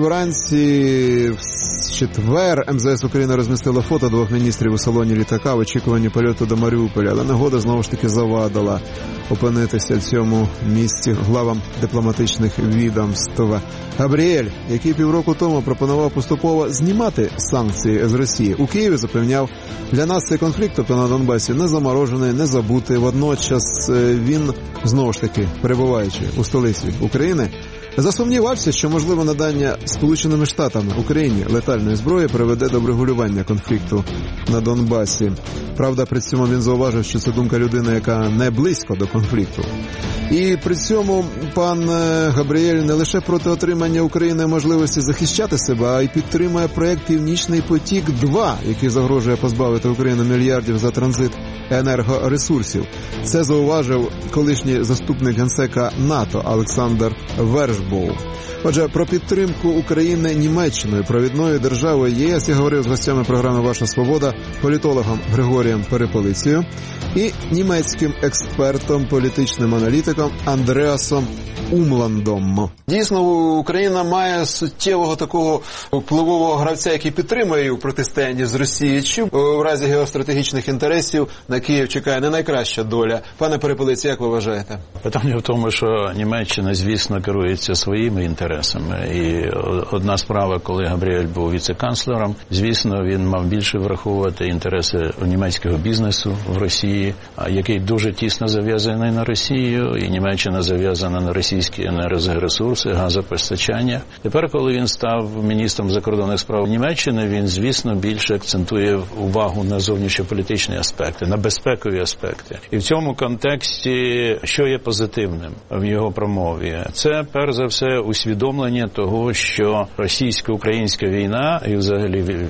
вранці в четвер МЗС України розмістило фото двох міністрів у салоні літака в очікуванні польоту до Маріуполя, але негода знову ж таки завадила опинитися в цьому місці главам дипломатичних відомств. Габрієль, який півроку тому пропонував поступово знімати санкції з Росії, у Києві запевняв, для нас цей конфлікт, тобто на Донбасі, не заморожений, не забутий. Водночас він, знову ж таки, перебуваючи у столиці України, засумнівався, що можливо надання Сполученими Штатами Україні летальної зброї приведе до врегулювання конфлікту на Донбасі. Правда, при цьому він зауважив, що це думка людини, яка не близько до конфлікту. І при цьому пан Габрієль не лише проти отримання України можливості захищати себе, а й підтримує проект «Північний потік-2», який загрожує позбавити Україну мільярдів за транзит енергоресурсів. Це зауважив колишній заступник генсека НАТО Олександр Вершбоу. Отже, про підтримку України Німеччиною, провідною державою ЄС, я говорив з гостями програми «Ваша свобода», політологом Григорієм Перепелицею і німецьким експертом, політичним аналітиком Андреасом Умландом. Дійсно, Україна має суттєвого такого впливового гравця, який підтримує її у протистоянні з Росією. Чи в разі геостратегічних інтересів на Київ чекає не найкраща доля? Пане Перепелиці, як ви вважаєте? Питання в тому, що Німеччина, звісно, керується своїми інтересами. І одна справа, коли Габрієль був віце-канцлером, звісно, він мав більше враховувати інтереси німецького бізнесу в Росії, який дуже тісно зав'язаний на Росію, і Німеччина зав'язана на російські енергоресурси, газопостачання. Тепер, коли він став міністром закордонних справ Німеччини, він, звісно, більше акцентує увагу на зовнішньополітичні аспекти, на безпекові аспекти. І в цьому контексті, що є позитивним в його промові? Це, перш за все, усвідомлення того, що російсько-українська війна і взагалі гібридна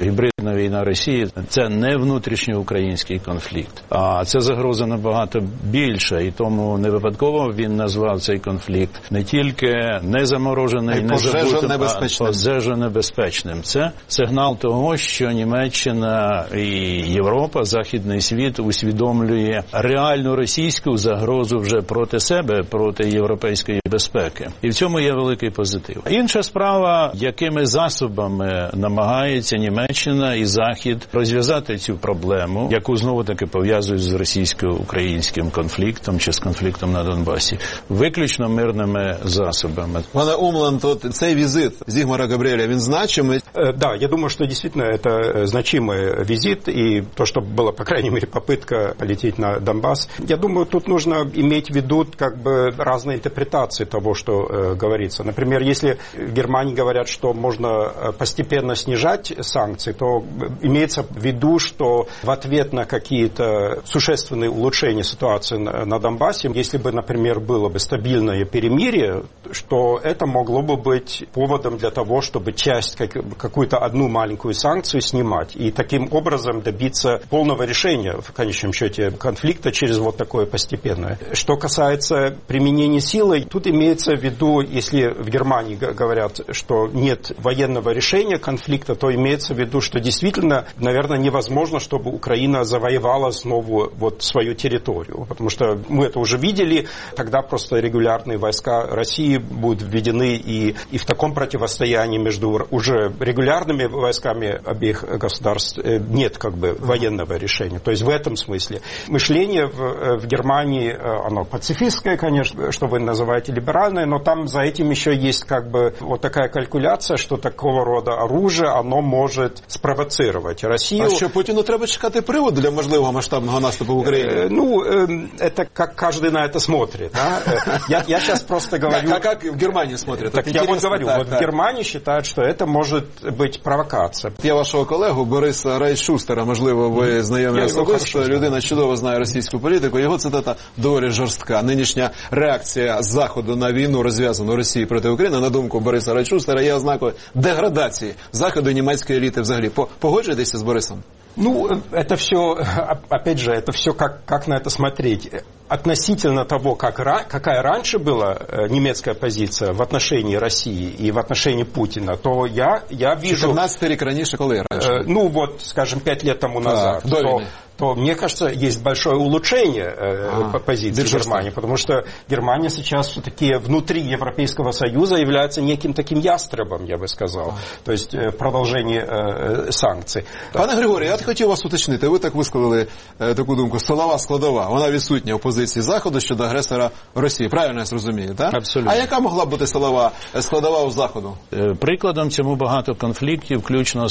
повномасштабна війна Росії – це не внутрішньоукраїнський конфлікт, а це загроза набагато більша, і тому не випадково він назвав цей конфлікт не тільки незаморожений, незабутим, а пожежонебезпечним. Це сигнал того, що Німеччина і Європа, Західний світ усвідомлює реальну російську загрозу вже проти себе, проти європейської безпеки. І в цьому є великий позитив. Інша справа, якими засобами намагається Німеччина і Захід розв'язати цю проблему, яку знову-таки пов'язують з російсько-українським конфліктом чи з конфліктом на Донбасі, виключно мирними засобами. Пане Умланд, цей візит Зигмара Габріеля, він значимый? Да, я думаю, что действительно это значимый визит, и то, что была, по крайней мере, попытка полететь на Донбасс. Я думаю, тут нужно иметь в виду как бы разные интерпретации того, что говорится. Например, если в Германии говорят, что можно постепенно снижать санкции, то имеется в виду, что в ответ на какие-то существенные улучшения ситуации на Донбассе, если бы, например, было бы стабильное перемирие, что это могло бы быть поводом для того, чтобы часть, какую-то одну маленькую санкцию снимать и таким образом добиться полного решения, в конечном счете, конфликта через вот такое постепенное. Что касается применения силы, тут имеется в виду, если в Германии говорят, что нет военного решения конфликта, то имеется в виду, что действительно, наверное, невозможно, чтобы Украина завоевала снова вот свою территорию, потому что мы это уже видели, тогда просто регулярные войска России будут введены, и в таком противостоянии между уже регулярными войсками обеих государств нет как бы военного решения. То есть в этом смысле мышление в Германии, оно пацифистское, конечно, что вы называете либеральное, но там за этим еще есть как бы вот такая калькуляция, что такого рода оружие, оно может спровоцировать Россию. А що, Путіну треба чекати приводу для можливого масштабного наступу в Україні? Ну, это как каждый на это смотрит. Да? Я сейчас просто говорю... Как в Германии смотрят? Так я вот говорю, вот в Германии считают, что это может быть провокация. Я вашого колегу Бориса Райшустера, можливо, ви знайомі особисто, людина чудово знає російську політику, його цитата доволі жорстка. Нинішня реакція Заходу на війну, розв'язану Росії проти України, на думку Бориса Райшустера, є ознакою деградації Заходу і німецької еліти взагалі. Погоджуєтеся з Борисом? Ну, это все, опять же, это все как на это смотреть. Относительно того, какая раньше была немецкая позиция в отношении России и в отношении Путина, то я вижу... 14 рік раніше, коли раніше? Ну, вот, скажем, 5 лет тому назад. То, мне кажется, есть большое улучшение позиции Германии, потому что Германия сейчас все-таки внутри Европейского Союза является неким таким ястребом, я бы сказал, то есть продолжение санкций. Пане Григорій, я хотів вас уточнити, ви так висказали таку думку, силова складова, вона відсутня у позиції Заходу щодо агресора Росії, правильно я зрозумію, так? Абсолютно. А яка могла бути силова складова у Заходу? Прикладом цьому багато конфліктів, включно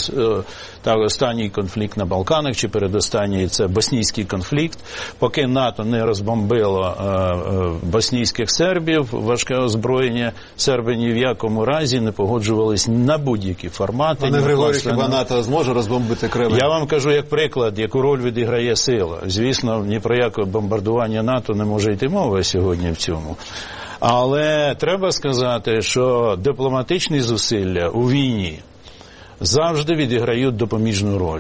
останній конфлікт на Балканах, чи передостанній це боснійський конфлікт. Поки НАТО не розбомбило боснійських сербів, важке озброєння, серби ні в якому разі не погоджувались на будь-які формати. Пане Григорію, хіба НАТО зможе розбомбити Кремль? Я вам кажу як приклад, яку роль відіграє сила. Звісно, ні про яке бомбардування НАТО не може йти мова сьогодні в цьому. Але треба сказати, що дипломатичні зусилля у війні завжди відіграють допоміжну роль.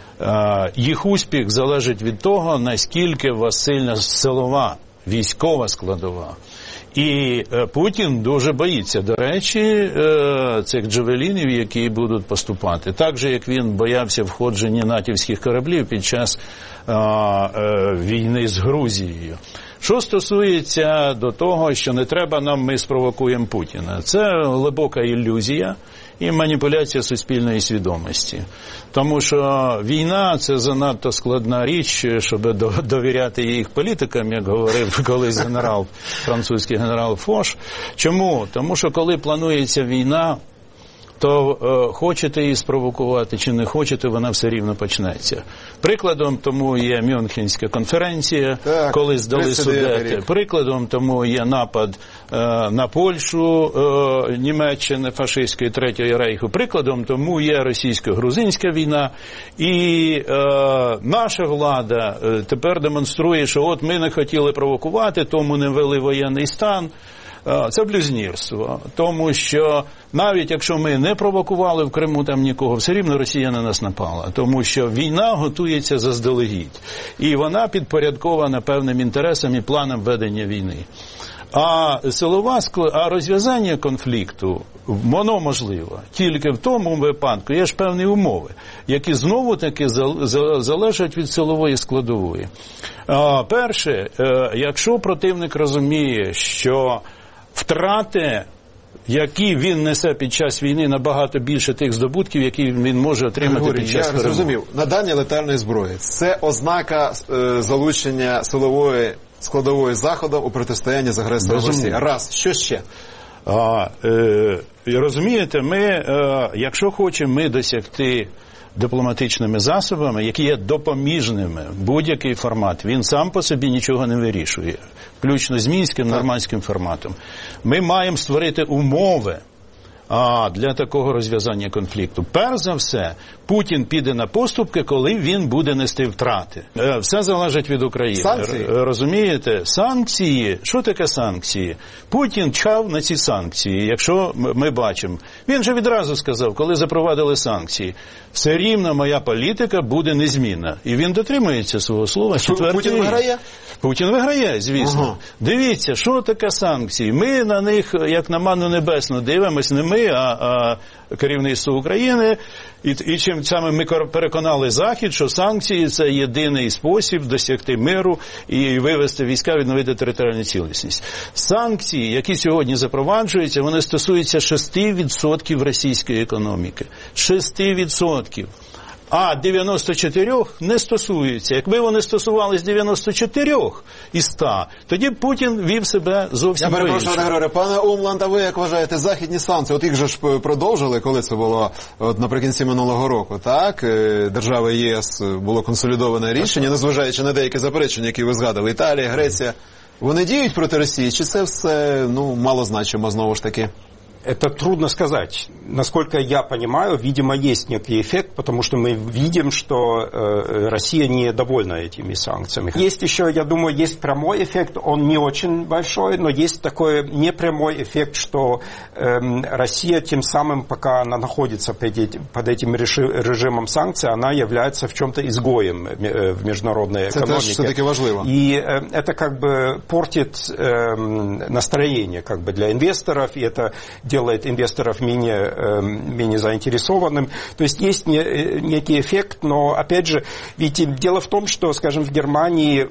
Їх успіх залежить від того, наскільки у вас сильна силова, військова складова. І Путін дуже боїться, до речі, цих джавелінів, які будуть поступати. Так же, як він боявся входження натівських кораблів під час війни з Грузією. Що стосується до того, що не треба нам, ми спровокуємо Путіна. Це глибока ілюзія і маніпуляція суспільної свідомості. Тому що війна – це занадто складна річ, щоб довіряти їх політикам, як говорив колись французький генерал Фош. Чому? Тому що коли планується війна, то хочете її спровокувати чи не хочете, вона все рівно почнеться. Прикладом тому є Мюнхенська конференція, коли здали Судети. Прикладом тому є напад на Польщу Німеччини, фашистської Третього Рейху. Прикладом тому є російсько-грузинська війна. І наша влада тепер демонструє, що от ми не хотіли провокувати, тому не ввели воєнний стан. це блюзнірство. Тому що навіть якщо ми не провокували в Криму там нікого, все рівно Росія на нас напала. Тому що війна готується заздалегідь. І вона підпорядкована певним інтересам і планам ведення війни. А розв'язання конфлікту, воно можливо тільки в тому випадку, є ж певні умови, які знову-таки залежать від силової складової. Перше, якщо противник розуміє, що втрати, які він несе під час війни, набагато більше тих здобутків, які він може отримати під час перемоги. Я зрозумів, надання летальної зброї – це ознака залучення силової складової заходу у протистоянні з агресором Росії. Раз. Що ще? Розумієте, якщо хочемо ми досягти дипломатичними засобами, які є допоміжними, будь-який формат, він сам по собі нічого не вирішує, включно з мінським, нормандським форматом. Ми маємо створити умови для такого розв'язання конфлікту. Перш за все, Путін піде на поступки, коли він буде нести втрати. Все залежить від України. Санкції? Розумієте? Санкції. Що таке санкції? Путін чхав на ці санкції, якщо ми бачимо. Він же відразу сказав, коли запровадили санкції, все рівно моя політика буде незмінна. І він дотримується свого слова. Путін виграє? Путін виграє, звісно. Ага. Дивіться, що таке санкції. Ми на них, як на манну небесну, дивимось, не ми, а керівництво України. І чим саме ми переконали Захід, що санкції – це єдиний спосіб досягти миру і вивести війська, відновити територіальну цілісність. Санкції, які сьогодні запроваджуються, вони стосуються 6% російської економіки. 6%. А 94 не стосуються. Якби вони стосувались 94 із 100, тоді б Путін вів себе зовсім по-іншому. Я перепрошую, пане Умланд, а ви як вважаєте, західні санкції, от їх же ж продовжили, коли це було наприкінці минулого року, так? Держави ЄС було консолідоване рішення, незважаючи на деякі заперечення, які ви згадали, Італія, Греція. Вони діють проти Росії, чи це все, малозначимо знову ж таки? Это трудно сказать. Насколько я понимаю, видимо, есть некий эффект, потому что мы видим, что Россия недовольна этими санкциями. Есть еще, я думаю, есть прямой эффект, он не очень большой, но есть такой непрямой эффект, что Россия тем самым, пока она находится под этим режимом санкций, она является в чем-то изгоем в международной экономике. Это все-таки важливо. И это как бы портит настроение как бы для инвесторов, и это делает инвесторов менее заинтересованным. То есть есть некий эффект, но, опять же, ведь дело в том, что, скажем, в Германии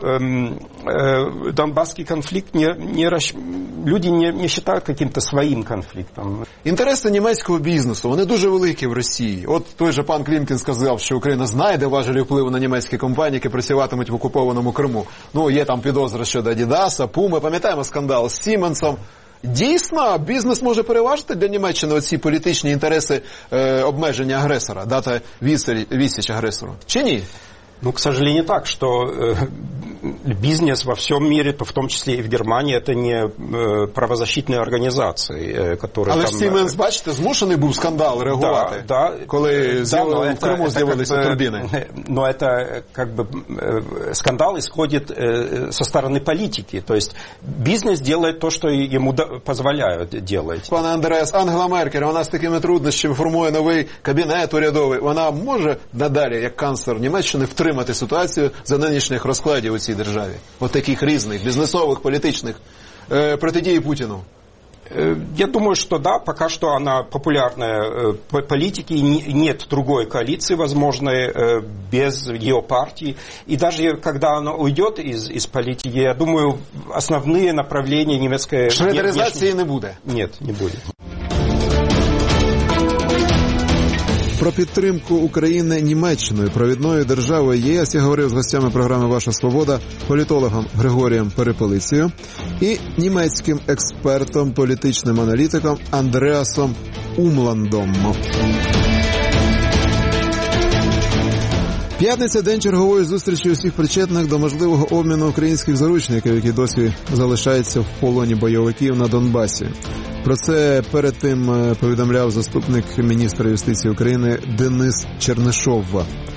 донбасский конфликт люди не считают каким-то своим конфликтом. Інтереси німецького бізнесу, вони дуже великі в Росії. От той же пан Клімкін сказав, що Україна знайде важелі впливу на німецькі компанії, які працюватимуть в окупованому Криму. Є там підозри щодо Адідаса, Пуми, пам'ятаємо скандал з Сіменсом. Дійсно, бізнес може переважити для Німеччини оці політичні інтереси обмеження агресора, дати відсіч агресору. Чи ні? К сожалению, так, что бизнес во всем мире, то в том числе и в Германии, это не правозащитные организации, которые... Але ж Сіменс, бачите, змушений був скандал реагувати, коли в Криму з'явилися турбіни. Но это как бы скандал исходит со стороны политики, то есть бизнес делает то, что ему позволяют делать. Пане Андреас, Ангела Меркель, вона з такими труднощами формує новий кабінет урядовий, вона може надалі, як канцлер Німеччини, втримати ситуацію за нинішніх розкладів у цій державі? От таких різних, бізнесових, політичних, протидії Путіну? Я думаю, что да, пока что она популярная политики, нет другой коалиции возможной без ее партии. И даже когда она уйдет из политики, я думаю, основные направления немецкой... Шредеризації не буде? Нет, не будет. Про підтримку України Німеччиною, провідною державою ЄС, я говорив з гостями програми «Ваша свобода», політологом Григорієм Перепелицею і німецьким експертом, політичним аналітиком Андреасом Умландом. П'ятниця – день чергової зустрічі усіх причетних до можливого обміну українських заручників, які досі залишаються в полоні бойовиків на Донбасі. Про це перед тим повідомляв заступник міністра юстиції України Денис Чернишов.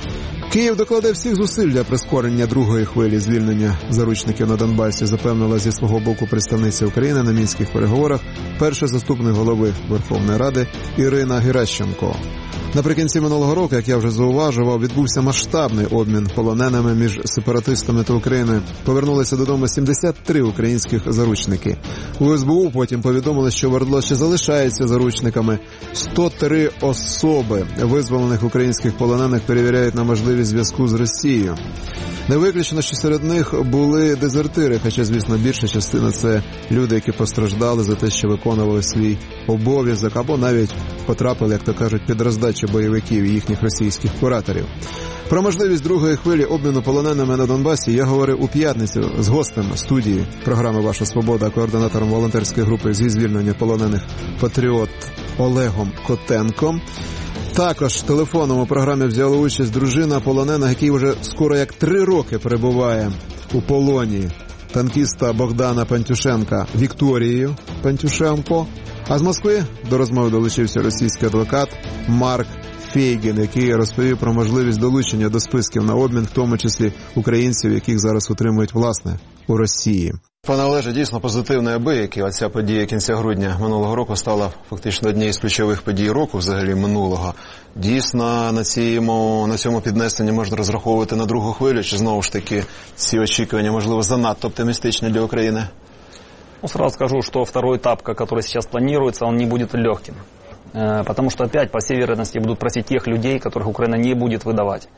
Київ докладе всіх зусиль для прискорення другої хвилі звільнення заручників на Донбасі, запевнила зі свого боку представниця України на мінських переговорах перший заступник голови Верховної Ради Ірина Геращенко. Наприкінці минулого року, як я вже зауважував, відбувся масштабний обмін полоненими між сепаратистами та Україною. Повернулися додому 73 українських заручники. У СБУ потім повідомили, що в ОРДЛО ще залишаються заручниками. 103 особи визволених українських полонених перевіряють на можливість зв'язку з Росією. Не виключено, що серед них були дезертири, хоча, звісно, більша частина – це люди, які постраждали за те, що виконували свій обов'язок, або навіть потрапили, як то кажуть, під роздачу бойовиків і їхніх російських кураторів. Про можливість другої хвилі обміну полоненими на Донбасі я говорив у п'ятницю з гостем студії програми «Ваша свобода», координатором волонтерської групи зі звільнення полонених «Патріот» Олегом Котенком. Також телефоном у програмі взяла участь дружина полоненого, який вже скоро як 3 роки перебуває у полоні, танкіста Богдана Пантюшенка Вікторією Пантюшенко. А з Москви до розмови долучився російський адвокат Марк Фейгін, який розповів про можливість долучення до списків на обмін, в тому числі українців, яких зараз утримують, власне, у Росії. Пане Олеже, дійсно позитивний абиякі. Оця подія кінця грудня минулого року стала фактично однією з ключових подій року, взагалі минулого. Дійсно, на цьому піднесенні можна розраховувати на другу хвилю, чи знову ж таки ці очікування, можливо, занадто оптимістичні для України? Ну, сразу скажу, что второй этап, который сейчас планируется, он не будет легким. Потому что опять, по всей вероятности, будут просить тех людей, которых Украина не будет выдавать.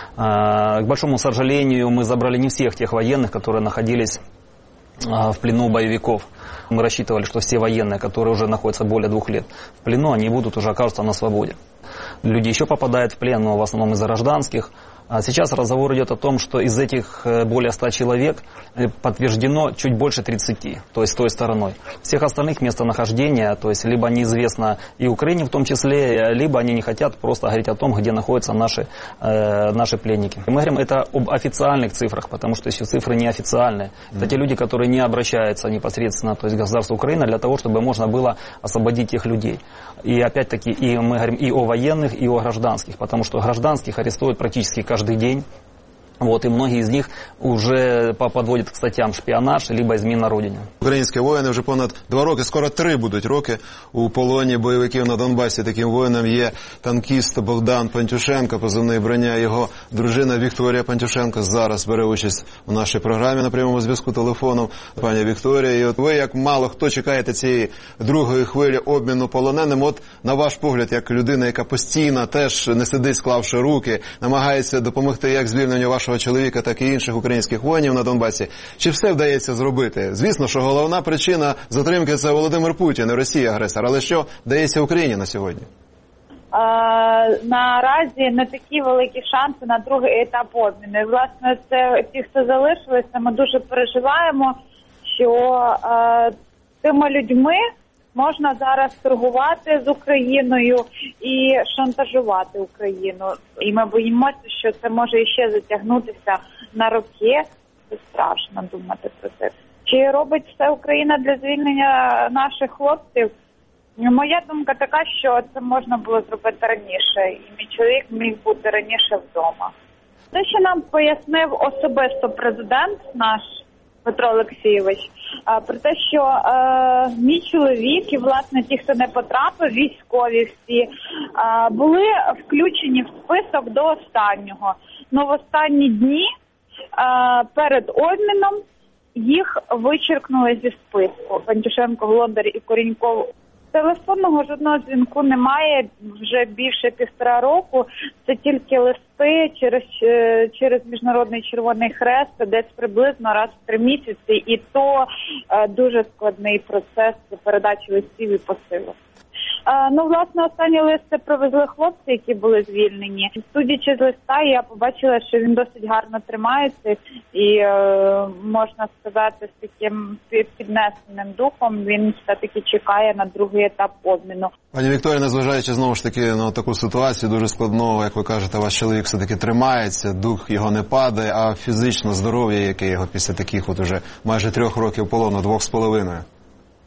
К большому сожалению, мы забрали не всех тех военных, которые находились в плену боевиков. Мы рассчитывали, что все военные, которые уже находятся более 2 лет в плену, они будут уже окажутся на свободе. Люди еще попадают в плен, но в основном из-за гражданских. А сейчас разговор идет о том, что из этих более 100 человек подтверждено чуть больше 30, то есть той стороной. Всех остальных местонахождения, то есть либо неизвестно и Украине в том числе, либо они не хотят просто говорить о том, где находятся наши пленники. Мы говорим это об официальных цифрах, потому что еще цифры неофициальные. Это те люди, которые не обращаются непосредственно, то есть государство Украина, для того, чтобы можно было освободить тех людей. И опять-таки и мы говорим и о военных, и о гражданских, потому что гражданских арестуют практически каждый день. Вот, и многие из них уже подводят к статтям шпіонаж, либо зміна родині. Українські воїни вже понад 2 роки, скоро 3 будуть роки у полоні бойовиків на Донбасі. Таким воїном є танкіст Богдан Пантюшенко, позивний Броня. Його дружина Вікторія Пантюшенко зараз бере участь у нашій програмі на прямому зв'язку телефоном. Пані Вікторія, і от ви, як мало хто, чекаєте цієї другої хвилі обміну полоненим. От на ваш погляд, як людина, яка постійно теж не сидить, склавши руки, намагається допомогти як звільненню вашого чоловіка, так і інших українських воїнів на Донбасі. Чи все вдається зробити? Звісно, що головна причина затримки – це Володимир Путін, і Росія агресор. Але що вдається Україні на сьогодні? Наразі не такі великі шанси на другий етап обміну. І, власне, це ті, хто залишилися, ми дуже переживаємо, що тими людьми можна зараз торгувати з Україною і шантажувати Україну. І ми боїмося, що це може іще затягнутися на роки. Це страшно думати про це. Чи робить все Україна для звільнення наших хлопців? Моя думка така, що це можна було зробити раніше. І мій чоловік міг бути раніше вдома. Те, що нам пояснив особисто президент наш, Петро Олексійович, про те, що мій чоловік і, власне, ті, хто не потрапив, військові всі, були включені в список до останнього. Но в останні дні перед обміном їх вичеркнули зі списку. Пантюшенко, Глондар і Коріньков. Телефонного жодного дзвінку немає вже більше 1,5 року. Це тільки листи через Міжнародний Червоний Хрест, десь приблизно раз в 3 місяці. І то дуже складний процес передачі листів і посилок. Ну, власне, останній лист це привезли хлопці, які були звільнені. Судячи з листа, я побачила, що він досить гарно тримається і, можна сказати, з таким піднесеним духом він все-таки чекає на другий етап обміну. Пані Вікторія, незважаючи знову ж таки на таку ситуацію дуже складного, як ви кажете, ваш чоловік все-таки тримається, дух його не падає, а фізично здоров'я, яке його після таких от уже майже 3 років полону, 2,5?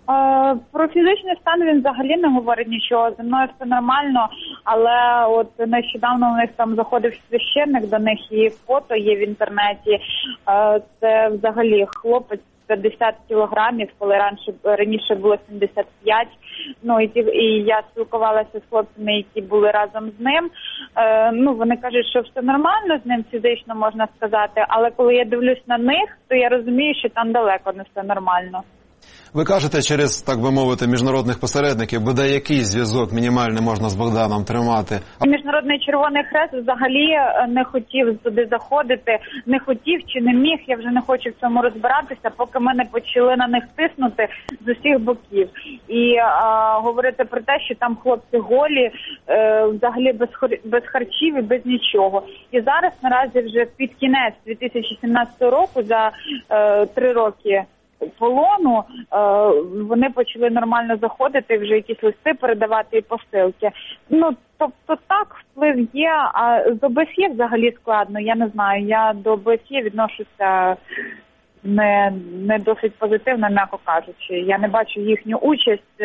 Про фізичний стан він взагалі не говорить нічого. Зі мною все нормально, але от нещодавно у них там заходив священник до них, і фото є в інтернеті. Це взагалі хлопець 50 кілограмів, коли раніше було 75. Ну і я спілкувалася з хлопцями, які були разом з ним. Вони кажуть, що все нормально з ним фізично, можна сказати, але коли я дивлюсь на них, то я розумію, що там далеко не все нормально. Ви кажете, через, так би мовити, міжнародних посередників, бодай якийсь зв'язок мінімальний можна з Богданом тримати? Міжнародний Червоний Хрест взагалі не хотів туди заходити, не хотів чи не міг, я вже не хочу в цьому розбиратися, поки ми не почали на них тиснути з усіх боків. І говорити про те, що там хлопці голі, взагалі без харчів і без нічого. І зараз наразі вже під кінець 2017 року, за 3 роки полону, вони почали нормально заходити, вже якісь листи передавати і посилки. Тобто так, вплив є, а з ОБСЄ взагалі складно, я не знаю. Я до ОБСЄ відношуся не досить позитивно, м'яко кажучи. Я не бачу їхню участь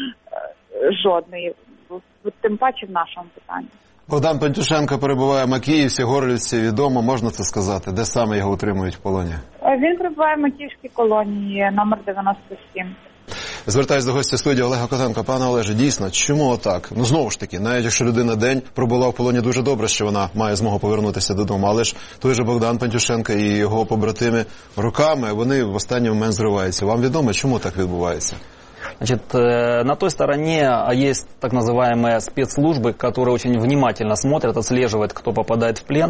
жодної, тим паче в нашому питанні. Богдан Пантюшенко перебуває в Макіївці, Горлівці, відомо, можна це сказати? Де саме його утримують в полоні? Він перебуває в Макіївській колонії, номер 97. Звертаюсь до гостя студії Олега Котенка. Пане Олеже, дійсно, чому отак? Знову ж таки, навіть якщо людина день пробула в полоні, дуже добре, що вона має змогу повернутися додому. Але ж той же Богдан Пантюшенко і його побратими роками, вони в останній момент зриваються. Вам відомо, чому так відбувається? Значит, на той стороне есть так называемые спецслужбы, которые очень внимательно смотрят, отслеживают, кто попадает в плен,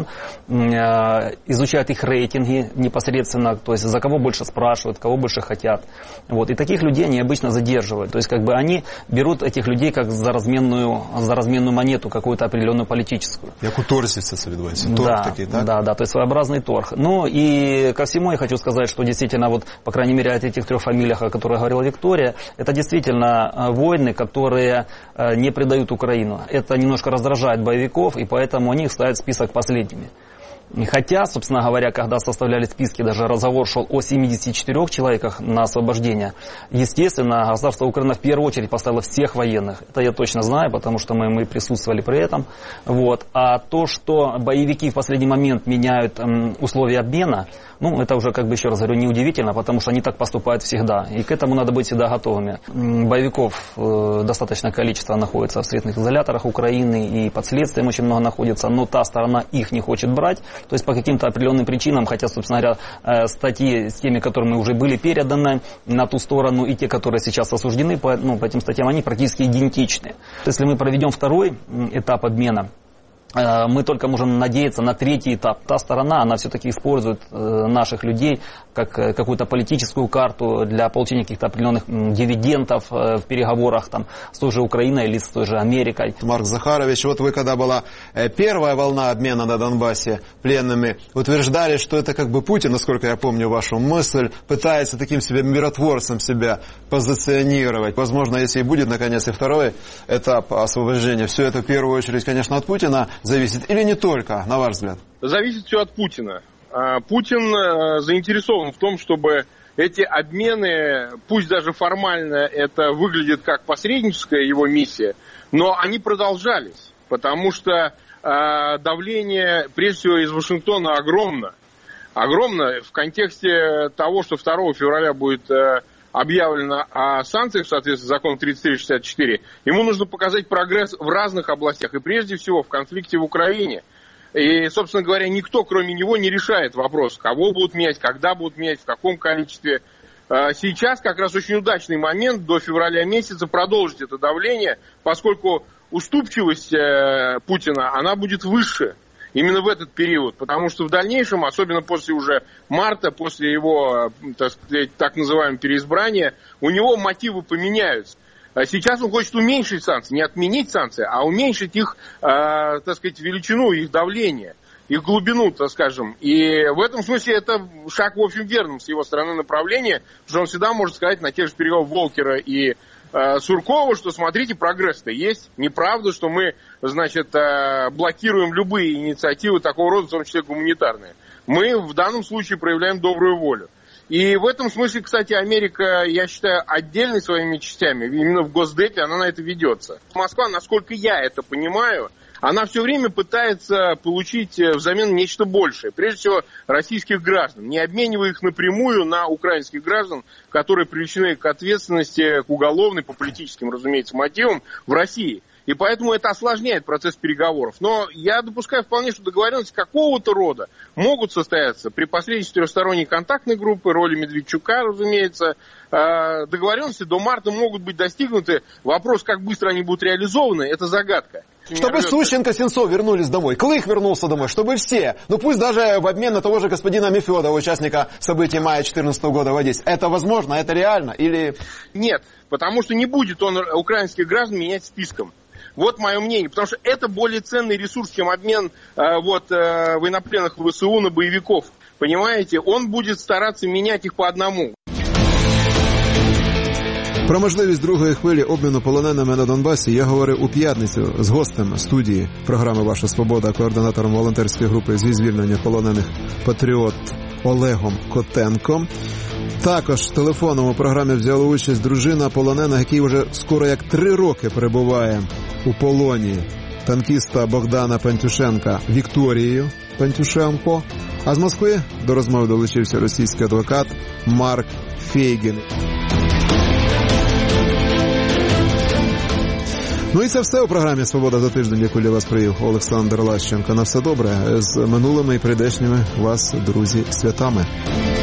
изучают их рейтинги непосредственно, то есть за кого больше спрашивают, кого больше хотят. Вот. И таких людей они обычно задерживают. То есть как бы они берут этих людей как за разменную монету, какую-то определенную политическую. Як у торзі це відбувається? Торг такий, так? Да, то есть своеобразный торг. Ну и ко всему я хочу сказать, что действительно, вот, по крайней мере, от этих 3 фамилиях, о которых говорила Виктория, это действительно войны, которые не предают Украину. Это немножко раздражает боевиков, и поэтому они их ставят в список последними. Хотя, собственно говоря, когда составляли списки, даже разговор шел о 74 человеках на освобождение, естественно, государство Украина в первую очередь поставило всех военных. Это я точно знаю, потому что мы присутствовали при этом. Вот. А то, что боевики в последний момент меняют условия обмена, это уже, как бы еще раз говорю, неудивительно, потому что они так поступают всегда. И к этому надо быть всегда готовыми. Боевиков достаточное количество находится в следственных изоляторах Украины, и под следствием очень много находится, но та сторона их не хочет брать. То есть по каким-то определенным причинам, хотя, собственно говоря, статьи с теми, которыми уже были переданы на ту сторону, и те, которые сейчас осуждены по этим статьям, они практически идентичны. Если мы проведем 2-й этап обмена, мы только можем надеяться на 3-й этап. Та сторона, она все-таки использует наших людей как какую-то политическую карту для получения каких-то определенных дивидендов в переговорах там, с той же Украиной или с той же Америкой. Марк Захарович, вот вы, когда была первая волна обмена на Донбассе пленными, утверждали, что это как бы Путин, насколько я помню вашу мысль, пытается таким себе миротворцем себя позиционировать. Возможно, если и будет, наконец, и 2-й этап освобождения, все это в первую очередь, конечно, от Путина зависит или не только, на ваш взгляд? Зависит все от Путина. Путин заинтересован в том, чтобы эти обмены, пусть даже формально это выглядит как посредническая его миссия, но они продолжались, потому что давление, прежде всего, из Вашингтона огромно. Огромно в контексте того, что 2 февраля будет объявлено о санкциях в соответствии с законом 3364. Ему нужно показать прогресс в разных областях, и прежде всего в конфликте в Украине. И, собственно говоря, никто, кроме него, не решает вопрос, кого будут менять, когда будут менять, в каком количестве. Сейчас как раз очень удачный момент до февраля месяца продолжить это давление, поскольку уступчивость Путина, она будет выше именно в этот период, потому что в дальнейшем, особенно после уже марта, после его, так сказать, так называемого переизбрания, у него мотивы поменяются. Сейчас он хочет уменьшить санкции, не отменить санкции, а уменьшить их, так сказать, величину, их давление, их глубину, так скажем. И в этом смысле это шаг, в общем, верным с его стороны направления, потому что он всегда может сказать на тех же переговорах Волкера и Суркова, что смотрите, прогресс-то есть. Неправда, что мы, значит, блокируем любые инициативы такого рода, в том числе гуманитарные. Мы в данном случае проявляем добрую волю. И в этом смысле, кстати, Америка, я считаю, отдельной своими частями, именно в Госдепе она на это ведется. Москва, насколько я это понимаю, она все время пытается получить взамен нечто большее. Прежде всего, российских граждан, не обменивая их напрямую на украинских граждан, которые привлечены к ответственности, к уголовной, по политическим, разумеется, мотивам в России. И поэтому это осложняет процесс переговоров. Но я допускаю вполне, что договоренности какого-то рода могут состояться при посредничестве трехсторонней контактной группы, роли Медведчука, разумеется. Договоренности до марта могут быть достигнуты. Вопрос, как быстро они будут реализованы, это загадка. Чтобы Сущенко, Сенцов вернулись домой, Клых вернулся домой, чтобы все, ну пусть даже в обмен на того же господина Мефедова, участника событий мая 2014 года в Одессе. Это возможно, это реально или... Нет, потому что не будет он украинских граждан менять списком. Вот мое мнение, потому что это более ценный ресурс, чем обмен военнопленных ВСУ на боевиков. Понимаете, он будет стараться менять их по одному. Про можливість другої хвилі обміну полоненими на Донбасі я говорив у п'ятницю з гостем студії програми «Ваша свобода», координатором волонтерської групи зі звільнення полонених «Патріот» Олегом Котенком. Також телефоном у програмі взяла участь дружина полоненого, який вже скоро як 3 роки перебуває у полоні, танкіста Богдана Пантюшенка Вікторією Пантюшенко. А з Москви до розмови долучився російський адвокат Марк Фейгін. Ну і це все у програмі «Свобода за тиждень», яку для вас привів Олександр Лащенко. На все добре. З минулими і прийдешніми вас, друзі, святами.